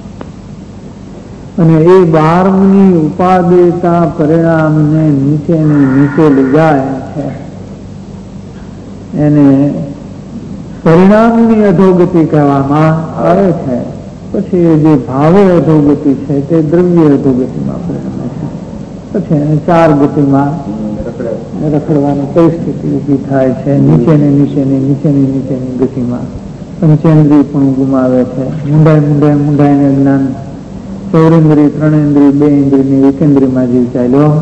અને એ બહારની ઉપાદેયતા પરિણામને નીચે ને નીચે લઈ જાય છે. એને પરિણામની અધોગતિ કહેવામાં આવે છે. પછી એ જે ભાવે અધોગતિ છે તે દ્રવ્ય અધોગતિમાં પરિણમે છે. પછી એને ચાર ગતિમાં રખડવાની પરિસ્થિતિ ઊભી થાય છે. નીચેને નીચેની નીચેની નીચેની ગતિમાં પંચેન્દ્રિય પણ ગુમાવે છે. મુંડાઈ મુંડાઈ મુંડાઈને જ્ઞાન ચૌરેન્દ્રિય ત્રણેન્દ્રિય બે ઇન્દ્રિયની એકેન્દ્રિયમાં જીવ ચાલ્યો.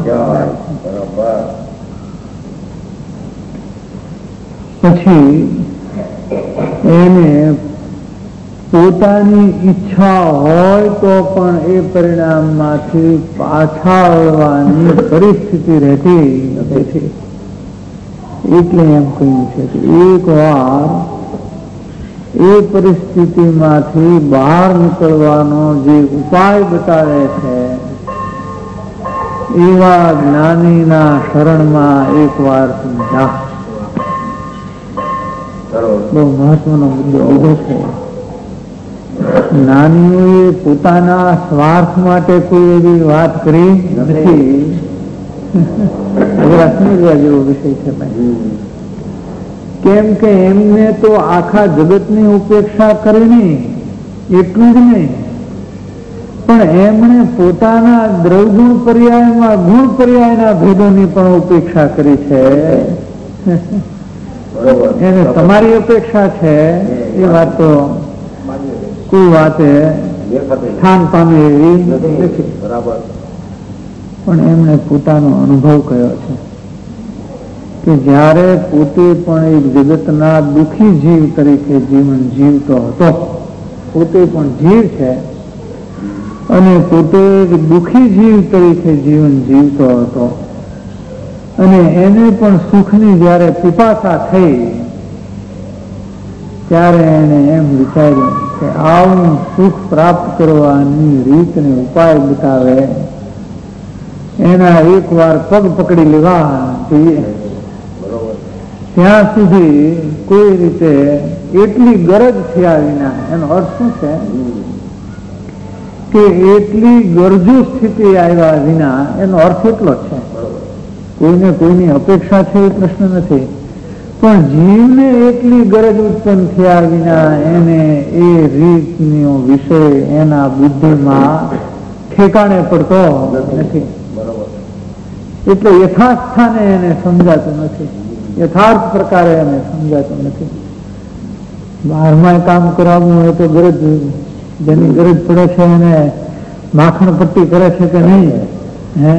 પછી એને પોતાની ઈચ્છા હોય તો પણ એ પરિણામમાંથી પાછા વળવાની પરિસ્થિતિ રહેતી નથી. એટલે એમ કહ્યું છે કે એક વાર એ પરિસ્થિતિમાંથી બહાર નીકળવાનો જે ઉપાય બતાવે છે એવા જ્ઞાનીના શરણમાં એક વાર સમજા. બહુ મહત્વનો મુદ્દો ઉભો છે. જ્ઞાનીઓએ પોતાના સ્વાર્થ માટે કોઈ એવી વાત કરી નથી. સમજવા જેવો વિષય છે ભાઈ. કેમ કે એમને તો આખા જગતની ઉપેક્ષા કરી નહીં એટલું જ નહીં, પણ એમણે પોતાના દ્રવગુણ પર્યાયમાં ગુણ પર્યાયના ભેદોની પણ ઉપેક્ષા કરી છે. એને તમારી અપેક્ષા છે એ વાત તો કોઈ વાતે સ્થાન પામે એવી નથી. પણ એમણે પોતાનો અનુભવ કર્યો છે કે જ્યારે પોતે પણ એક જગતના દુઃખી જીવ તરીકે જીવન જીવતો હતો, પોતે પણ જીવ છે અને પોતે એક દુઃખી જીવ તરીકે જીવન જીવતો હતો અને એને પણ સુખની જ્યારે પિપાસા થઈ ત્યારે એને એમ વિચાર્યું કે આવું સુખ પ્રાપ્ત કરવાની રીતને ઉપાય બતાવે એના એક વાર પગ પકડી લેવા જોઈએ. ત્યાં સુધી કોઈ રીતે એટલી ગરજ થયા વિના, એનો અર્થ શું છે કે એટલી ગરજુ સ્થિતિ આવ્યા વિના, એનો અર્થ એટલો જ છે. કોઈને કોઈની અપેક્ષા છે એ પ્રશ્ન નથી, પણ જીવને એટલી ગરજ ઉત્પન્ન થયા વિના એને એ રીતનો વિષય એના બુદ્ધિમાં ઠેકાણે પડતો નથી. એટલે યથાર્થ સ્થાને એને સમજાતું નથી, યથાર્થ પ્રકારે એને સમજાતું નથી. બહારમાં કામ કરાવવું હોય તો ગરજ, જેની ગરજ પડે છે એને માખણ પટ્ટી કરે છે કે નહીં, હે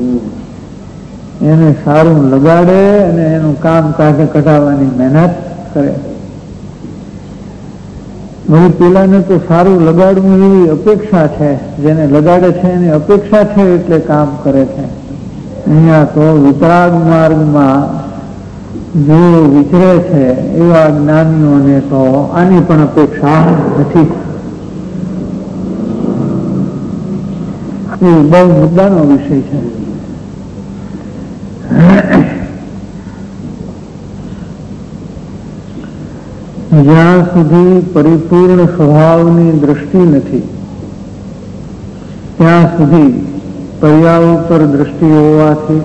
એને સારું લગાડે અને એનું કામ કાઢે કઢાવવાની મહેનત કરે. વળી પેલાને તો સારું લગાડવું એવી અપેક્ષા છે, જેને લગાડે છે એની અપેક્ષા છે એટલે કામ કરે છે. અહીંયા તો વિતરાગ માર્ગમાં જો વિચરે છે એવા જ્ઞાનીઓને તો આની પણ અપેક્ષા નથી. એ બહુ મુદ્દાનો વિષય છે. જ્યાં સુધી પરિપૂર્ણ સ્વભાવની દ્રષ્ટિ નથી ત્યાં સુધી પર્યાય ઉપર દ્રષ્ટિ હોવાથી,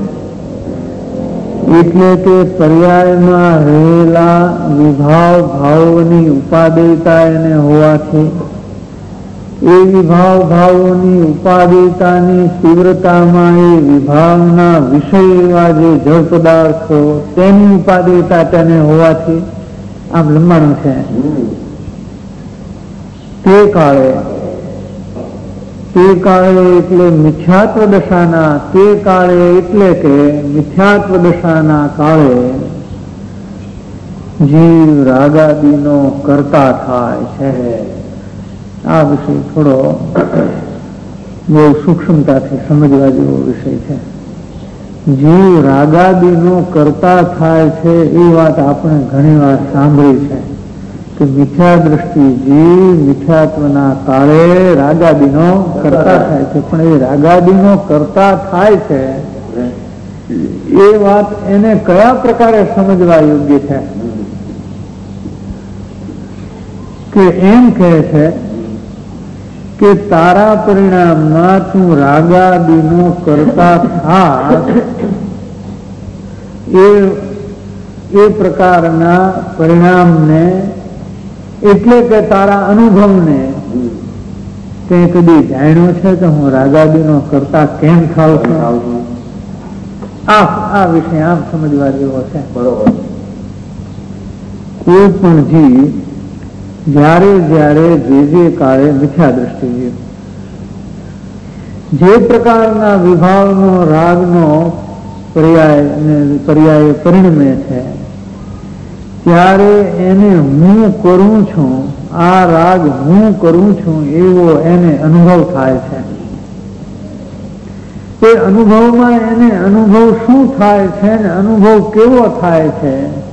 એટલે કે પર્યાયમાં રહેલા વિભાવ ભાવોની ઉપાદેયતા એને હોવાથી, એ વિભાવ ભાવોની ઉપાદેયતાની તીવ્રતામાં એ વિભાવના વિષય એવા જે જળ પદાર્થો તેની ઉપાદેયતા તેને હોવાથી આમ લંબાણું છે. તે કાળે તે કાળે એટલે મિથ્યાત્વ દશાના તે કાળે એટલે કે મિથ્યાત્વ દશાના કાળે જીવ રાગાદીનો કરતા થાય છે. આ વિષય થોડો બહુ સૂક્ષ્મતાથી સમજવા જેવો વિષય છે. જીવ રાગાદીનો કરતા થાય છે એ વાત આપણે ઘણી વાર સાંભળી છે કે મિથ્યા દ્રષ્ટિ જીવ મિથ્યાત્વના કાળે રાગાદીનો કરતા થાય છે. પણ એ રાગાદીનો કરતા થાય છે એ વાત એને કયા પ્રકારે સમજવા યોગ્ય છે કે એમ કહે છે કે તારા પરિણામમાં તું રાગાદીનો કરતા થાસ એ એ પ્રકારના પરિણામને એટલે કે તારા અનુભવને તે કદી જાણ્યો છે કે હું રાગાદીનો કરતા કેમ થાવ છું? આ આ વિષય આમ સમજવા જેવો છે. બરોબર. કોઈ પણ જીવ જ્યારે જ્યારે જે જે કાળે મિથ્યા દ્રષ્ટિ જે પ્રકારના વિભાવનો રાગનો પર્યાય પર્યાય પરિણમે છે ત્યારે એને હું કરું છું, આ રાગ હું કરું છું એવો એને અનુભવ થાય છે. તે અનુભવમાં એને અનુભવ શું થાય છે ને અનુભવ કેવો થાય છે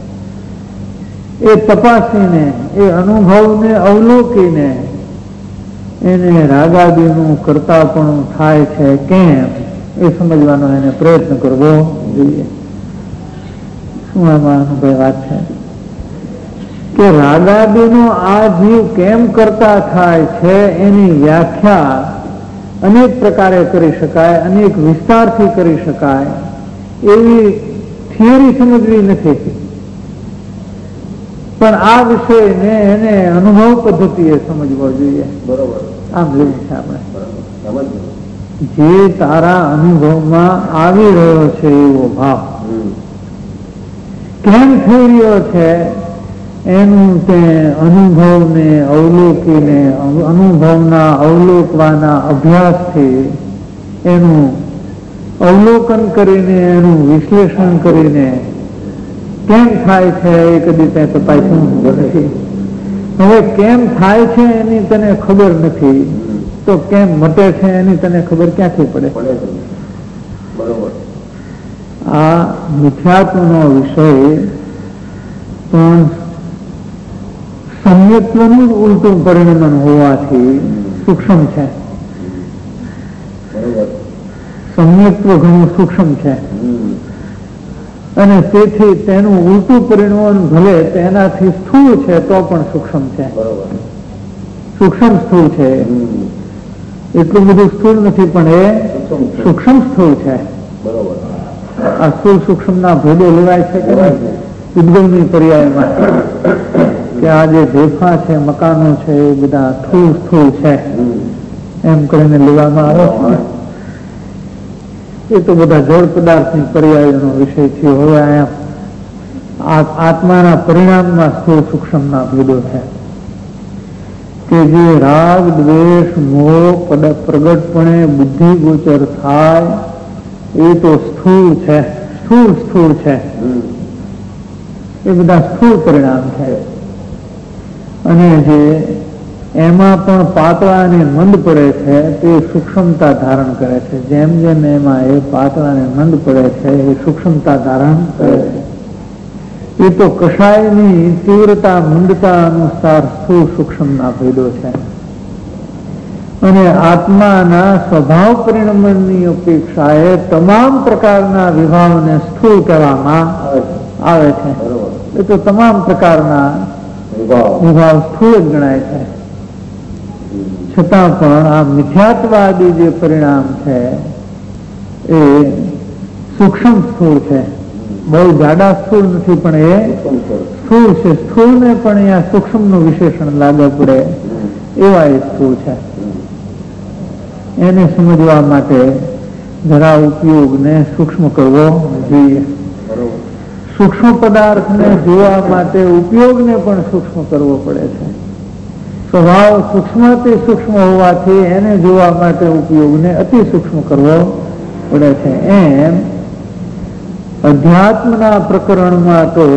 એ તપાસીને એ અનુભવને અવલોકીને એને રાગાદીનું કરતાપણું થાય છે કેમ એ સમજવાનો એને પ્રયત્ન કરવો જોઈએ. શું આમાં અનુભવ વાત છે કે રાગાદીનો આ જીવ કેમ કરતા થાય છે એની વ્યાખ્યા અનેક પ્રકારે કરી શકાય, અનેક વિસ્તારથી કરી શકાય એવી થિયરી સમજવી નથી. પણ આ વિષયને એને અનુભવ પદ્ધતિએ સમજવો જોઈએ. બરોબર. આમ લેવું છે આપણે. જે તારા અનુભવમાં આવી રહ્યો છે એવો ભાવ કેમ થઈ રહ્યો છે એનું તે અનુભવને અવલોકીને અનુભવના અવલોકવાના અભ્યાસથી એનું અવલોકન કરીને એનું વિશ્લેષણ કરીને કેમ થાય છે એ કદી તે તપાસ્યું નથી. હવે કેમ થાય છે એની તને ખબર નથી તો કેમ મટે છે એની તને ખબર ક્યાંથી પડે? બરોબર. આ મિથ્યાત્વનો વિષય પણ સમ્યત્વનું ઉલટું પરિણમન હોવાથી સૂક્ષ્મ છે. સમ્યત્વ ઘણું સૂક્ષ્મ છે અને તેથી તેનું ઉલટું પરિણમન ભલે તેનાથી સ્થૂળ છે તો પણ સૂક્ષ્મ છે. સૂક્ષ્મ સ્થૂળ છે. એટલું બધું સ્થૂળ નથી પણ એ સૂક્ષ્મ સ્થૂળ છે. આ સ્થૂળ સૂક્ષ્મ ના ભેદો લેવાય છે કે ઉદ્ગમની પર્યાયમાં કે આ જે ભેફા છે મકાનો છે એ બધા સ્થૂળ સ્થૂળ છે એમ કરીને લેવામાં આવે છે. એ તો બધા જળ પદાર્થની પર્યાયનો વિષય થયો. હવે અહીંયા આત્માના પરિણામમાં સ્થૂળ સૂક્ષ્મના ભેદો છે કે જે રાગ દ્વેષ મોહ પ્રગટપણે બુદ્ધિ ગોચર થાય એ તો સ્થૂળ છે, સ્થૂળ સ્થૂળ છે, એ બધા સ્થૂળ પરિણામ છે. અને જે એમાં પણ પાતળા અને મંદ પડે છે તે સૂક્ષ્મતા ધારણ કરે છે. જેમ જેમ એમાં એ પાતળા અને મંદ પડે છે એ સૂક્ષ્મતા ધારણ કરે છે. એ તો કષાયની તીવ્રતા મંદતા અનુસાર સ્થૂળ સૂક્ષ્મના ભેદો છે. અને આત્માના સ્વભાવ પરિણમનની અપેક્ષાએ તમામ પ્રકારના વિભાવને સ્થૂળ કરવામાં આવે છે. એ તો તમામ પ્રકારના વિભાવ સ્થૂળ જ ગણાય છે. છતાં પણ આ મિથ્યાત્વાદી જે પરિણામ છે એ સૂક્ષ્મ સ્થૂળ છે. બહુ જાડા સ્થૂળ નથી, પણ એ સ્થૂળ છે. સ્થૂળને પણ અહીંયા સૂક્ષ્મનું વિશેષણ લાગે પડે એવા એ સ્થૂળ છે. એને સમજવા માટે જરા ઉપયોગને સૂક્ષ્મ કરવો જોઈએ. સૂક્ષ્મ પદાર્થને જોવા માટે ઉપયોગને પણ સૂક્ષ્મ કરવો પડે છે. સ્વભાવ સૂક્ષ્મથી સૂક્ષ્મ હોવાથી એને જોવા માટે ઉપયોગને અતિ સૂક્ષ્મ કરવો પડે છે. એમ અધ્યાત્મના પ્રકરણમાં તો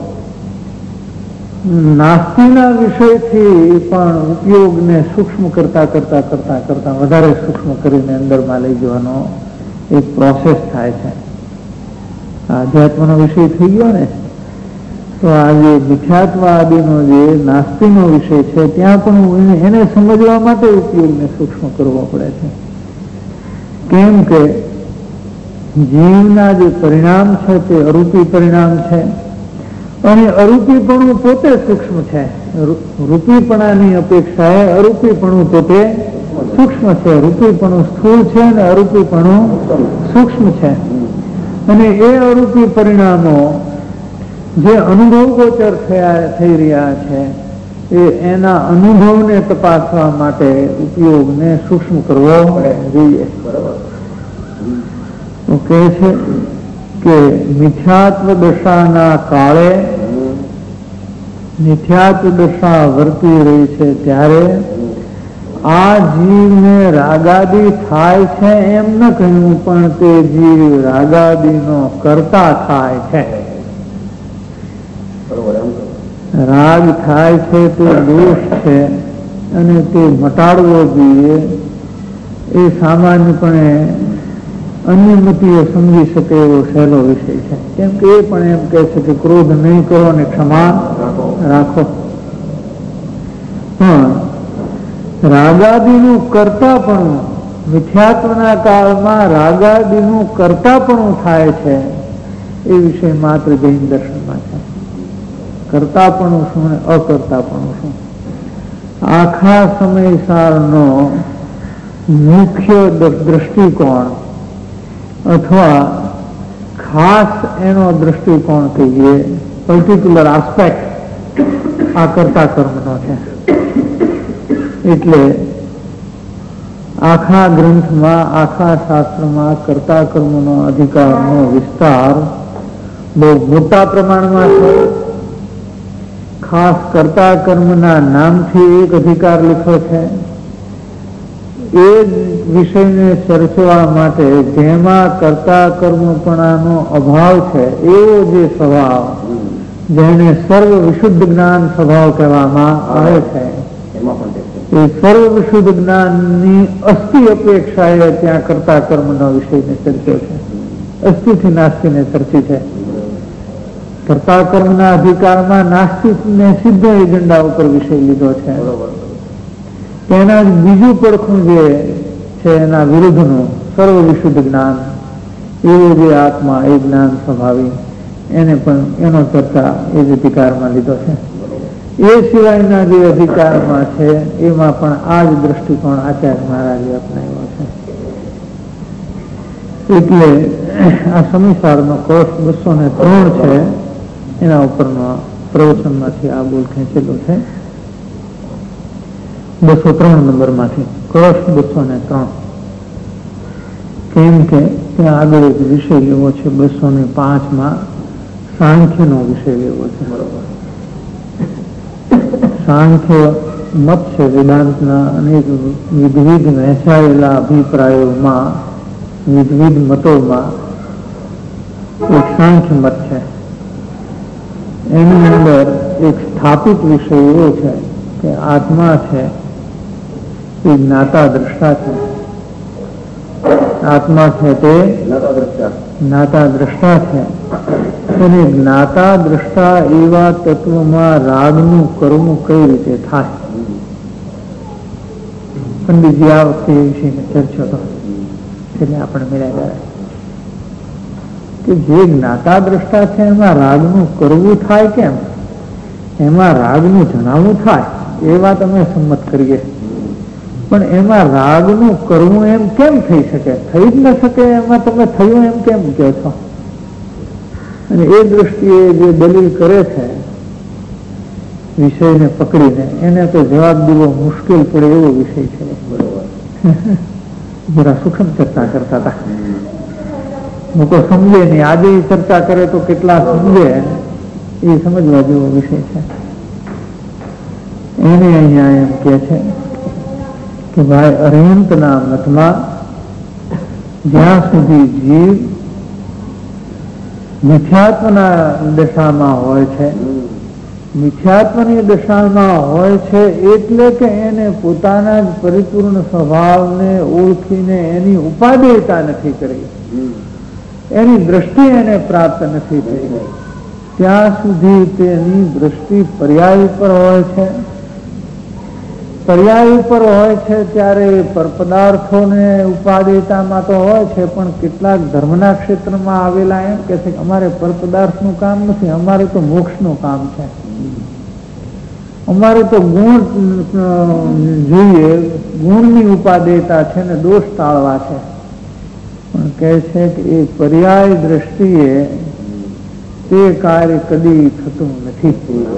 નાસ્તિના વિષયથી પણ ઉપયોગને સૂક્ષ્મ કરતા કરતા કરતા કરતા વધારે સૂક્ષ્મ કરીને અંદરમાં લઈ જવાનો એક પ્રોસેસ થાય છે. આધ્યાત્મનો વિષય થઈ ગયો ને, તો આ જે મિથ્યાત્વાદીનો જે નાસ્તિનો વિષય છે ત્યાં પણ એને સમજવા માટે ઉપયોગને સૂક્ષ્મ કરવો પડે છે. કેમ કે જીવના જે પરિણામ છે તે અરૂપી પરિણામ છે અને અરૂપીપણું પોતે સૂક્ષ્મ છે. રૂપીપણાની અપેક્ષાએ અરૂપીપણું પોતે સૂક્ષ્મ છે. રૂપીપણું સ્થૂળ છે અને અરૂપીપણું સૂક્ષ્મ છે. અને એ અરૂપી પરિણામો જે અનુભવ ગોચર થયા થઈ રહ્યા છે એ એના અનુભવને તપાસવા માટે ઉપયોગને સૂક્ષ્મ કરવો જોઈએ. તો કહે છે કે મિથ્યાત્વ દશાના કાળે મિથ્યાત્વ દશા વર્તી રહી છે ત્યારે આ જીવને રાગાદી થાય છે એમ ન કહ્યું, પણ તે જીવ રાગાદીનો કરતા થાય છે. રાગ થાય છે તે દોષ છે અને તે મટાડવો જોઈએ. એ સામાન્યપણે અન્યમતીઓ સમજી શકે એવો સહેલો વિષય છે. કેમ કે એ પણ એમ કહે છે કે ક્રોધ નહીં કરો અને ક્ષમા રાખો. પણ રાગાદીનું કરતાપણું મિથ્યાત્વના કાળમાં રાગાદીનું કરતાપણું થાય છે એ વિષય માત્ર જૈન દર્શનમાં છે. કરતાપણું શું અને અકર્તાપણું શું, આખા સમયસારનો મુખ્ય દ્રષ્ટિકોણ અથવા ખાસ એનો દ્રષ્ટિકોણ કહીએ, પર્ટિક્યુલર આસ્પેક્ટ આ કર્તા કર્મનો છે. એટલે આખા ગ્રંથમાં આખા શાસ્ત્રમાં કર્તા કર્મનો અધિકારનો વિસ્તાર બહુ મોટા પ્રમાણમાં છે. ખાસ કર્તા કર્મના નામથી એક અધિકાર લખ્યો છે. એ વિષયને ચર્ચવા માટે જેમાં કર્તા કર્મપણાનો અભાવ છે એવો જે સ્વભાવ, જેને સર્વ વિશુદ્ધ જ્ઞાન સ્વભાવ કહેવામાં આવે છે, એ સર્વ વિશુદ્ધ જ્ઞાનની અસ્થિ અપેક્ષાએ ત્યાં કર્તા કર્મનો વિષયને ચર્ચ્યો છે. અસ્થિથી નાસ્તિને ચર્ચી છે. કર્તા કર્મના અધિકારમાં નાસ્તિકને સિદ્ધ એજન્ડા ઉપર વિષય લીધો છે. તેના બીજું પડખું જે છે એના વિરુદ્ધનું સર્વ વિશુદ્ધ જ્ઞાન, એવું જે આત્મા એ જ્ઞાન સ્વભાવી, એને પણ એનો ચર્ચા એ જ અધિકારમાં લીધો છે. એ સિવાયના જે અધિકારમાં છે એમાં પણ આ જ દ્રષ્ટિકોણ આચાર્ય મહારાજે અપનાવ્યો છે. એટલે આ સમીસારનો કોષ બસો ને ત્રણ છે, એના ઉપરનો પ્રવચનમાંથી આ બોલ ખેંચેલો છે. બસો ત્રણ નંબર માંથી કળશ બસો ને ત્રણ. કેમ કે ત્યાં આગળ એક વિષય એવો છે બસો ને પાંચ માં સાંખ્યનો વિષય લેવો છે. બરોબર. સાંખ્ય મત છે વેદાંતના અનેક વિધવિધ વહેંચાયેલા અભિપ્રાયોમાં, વિધવિધ મતોમાં એક સાંખ્ય મત છે. એની અંદર એક સ્થાપિત વિષય એવો છે કે આત્મા છે એ જ્ઞાતા દ્રષ્ટા છે. આત્મા છે તે જ્ઞાતા દ્રષ્ટા જ્ઞાતા દ્રષ્ટા છે. અને જ્ઞાતા દ્રષ્ટા એવા તત્વમાં રાગનું કરવું કઈ રીતે થાય? પંડિતજી આ વખતે એ વિષયને ચર્ચો તો એટલે આપણે મેળવ્યા કે જે જ્ઞાતા દ્રષ્ટા છે એમાં રાગનું કરવું થાય કેમ? એમાં રાગનું જણાવવું થાય એ વાત અમે સંમત કરીએ, પણ એમાં રાગનું કરવું એમ કેમ થઈ શકે? થઈ જ ન શકે. એમાં તમે થયું એમ કેમ કહો છો? અને એ દ્રષ્ટિએ જે દલીલ કરે છે વિષયને પકડીને, એને તો જવાબ દેવો મુશ્કેલ પડે એવો વિષય છે. બરોબર. જરા સૂક્ષ્મ ચર્ચા કરતા હતા, લોકો સમજે નહીં. આજે ચર્ચા કરે તો કેટલા સમજે એ સમજવા જેવો વિષય છે. એને અહીંયા એમ કે છે કે ભાઈ અરહંતના મતમાં જ્યાં સુધી જીવ મિથ્યાત્વના દશામાં હોય છે, મિથ્યાત્વની દશામાં હોય છે એટલે કે એને પોતાના જ પરિપૂર્ણ સ્વભાવને ઓળખીને એની ઉપાદેયતા નથી કરી, એની દ્રષ્ટિ એને પ્રાપ્ત નથી થઈ, ત્યાં સુધી તેની દ્રષ્ટિ પર્યાય ઉપર હોય છે. પર્યાય ઉપર હોય છે ત્યારે પરપદાર્થોને ઉપાદેયતામાં તો હોય છે, પણ કેટલાક ધર્મના ક્ષેત્રમાં આવેલા એમ કે છે કે અમારે પરપદાર્થનું કામ નથી, અમારે તો મોક્ષનું કામ છે, અમારે તો ગુણ જોઈએ, ગુણની ઉપાદેયતા છે ને દોષ ટાળવા છે. પણ કહે છે કે એ પર્યાય દ્રષ્ટિએ તે કાર્ય કદી થતું નથી.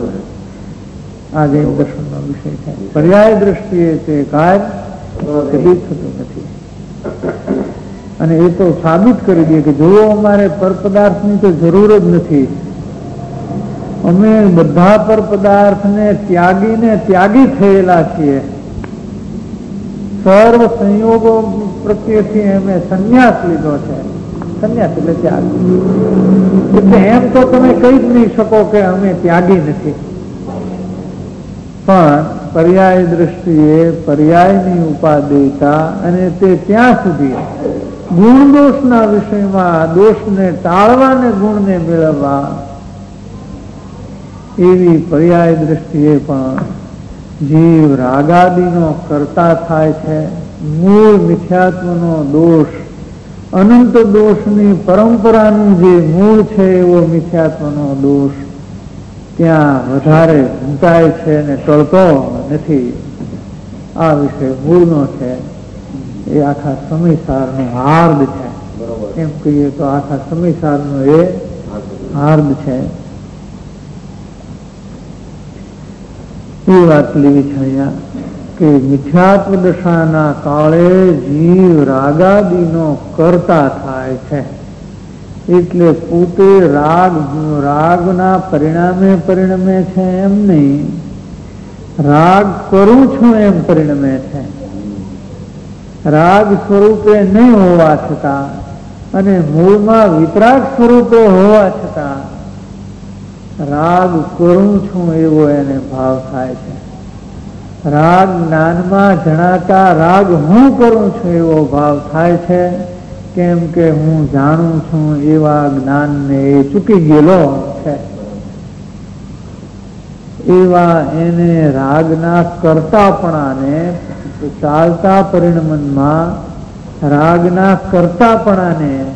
આ જૈન દર્શનનો વિષય છે. પર્યાય દ્રષ્ટિએ તે કાર્ય કદી થતું નથી. અને એ તો સાબિત કરી દે કે જો અમારે પરપદાર્થની તો જરૂર જ નથી, અમે બધા પરપદાર્થને ત્યાગીને ત્યાગી થયેલા છીએ, સર્વ સંયોગો પ્રત્યેથી અમે સંન્યાસ લીધો છે. સંન્યાસ એટલે ત્યાગ. એટલે એમ તો તમે કહી જ નહીં શકો કે અમે ત્યાગી નથી, પણ પર્યાય દ્રષ્ટિએ પર્યાયની ઉપાદેયતા અને તે ત્યાં સુધી ગુણ દોષના વિષયમાં દોષને ટાળવાને ગુણને મેળવવા એવી પર્યાય દ્રષ્ટિએ પણ જીવ રાગાદિનો કરતા થાય છે. મૂળ મિથ્યાત્વનો દોષ, અનંત દોષની પરંપરાનું જે મૂળ છે એવો મિથ્યાત્વનો દોષ ત્યાં વધારે ઘૂંટાય છે ને ટળતો નથી. આ વિષય મૂળનો છે. એ આખા સમયસારનો હાર્દ છે. એમ કહીએ તો આખા સમયસારનો એ હાર્દ છે. એ વાત લેવી છે અહીંયા કે મિથ્યાત્વ દશાના કાળે જીવ રાગાદિનો કરતા થાય છે, એટલે પોતે રાગ રાગના પરિણામે પરિણમે છે એમ નહીં, રાગ કરું છું એમ પરિણમે છે. રાગ સ્વરૂપે નહીં હોવા છતાં અને મૂળમાં વિતરાગ સ્વરૂપે હોવા છતાં રાગ કરું છું એવો એને ભાવ થાય છે. રાગ જ્ઞાનમાં જણાતા રાગ હું કરું છું એવો ભાવ થાય છે, કેમ કે હું જાણું છું એવા જ્ઞાનને એ ચૂકી ગયેલો છે. એવા એને રાગના કરતાપણાને ચાલતા પરિણમનમાં રાગના કરતાપણાને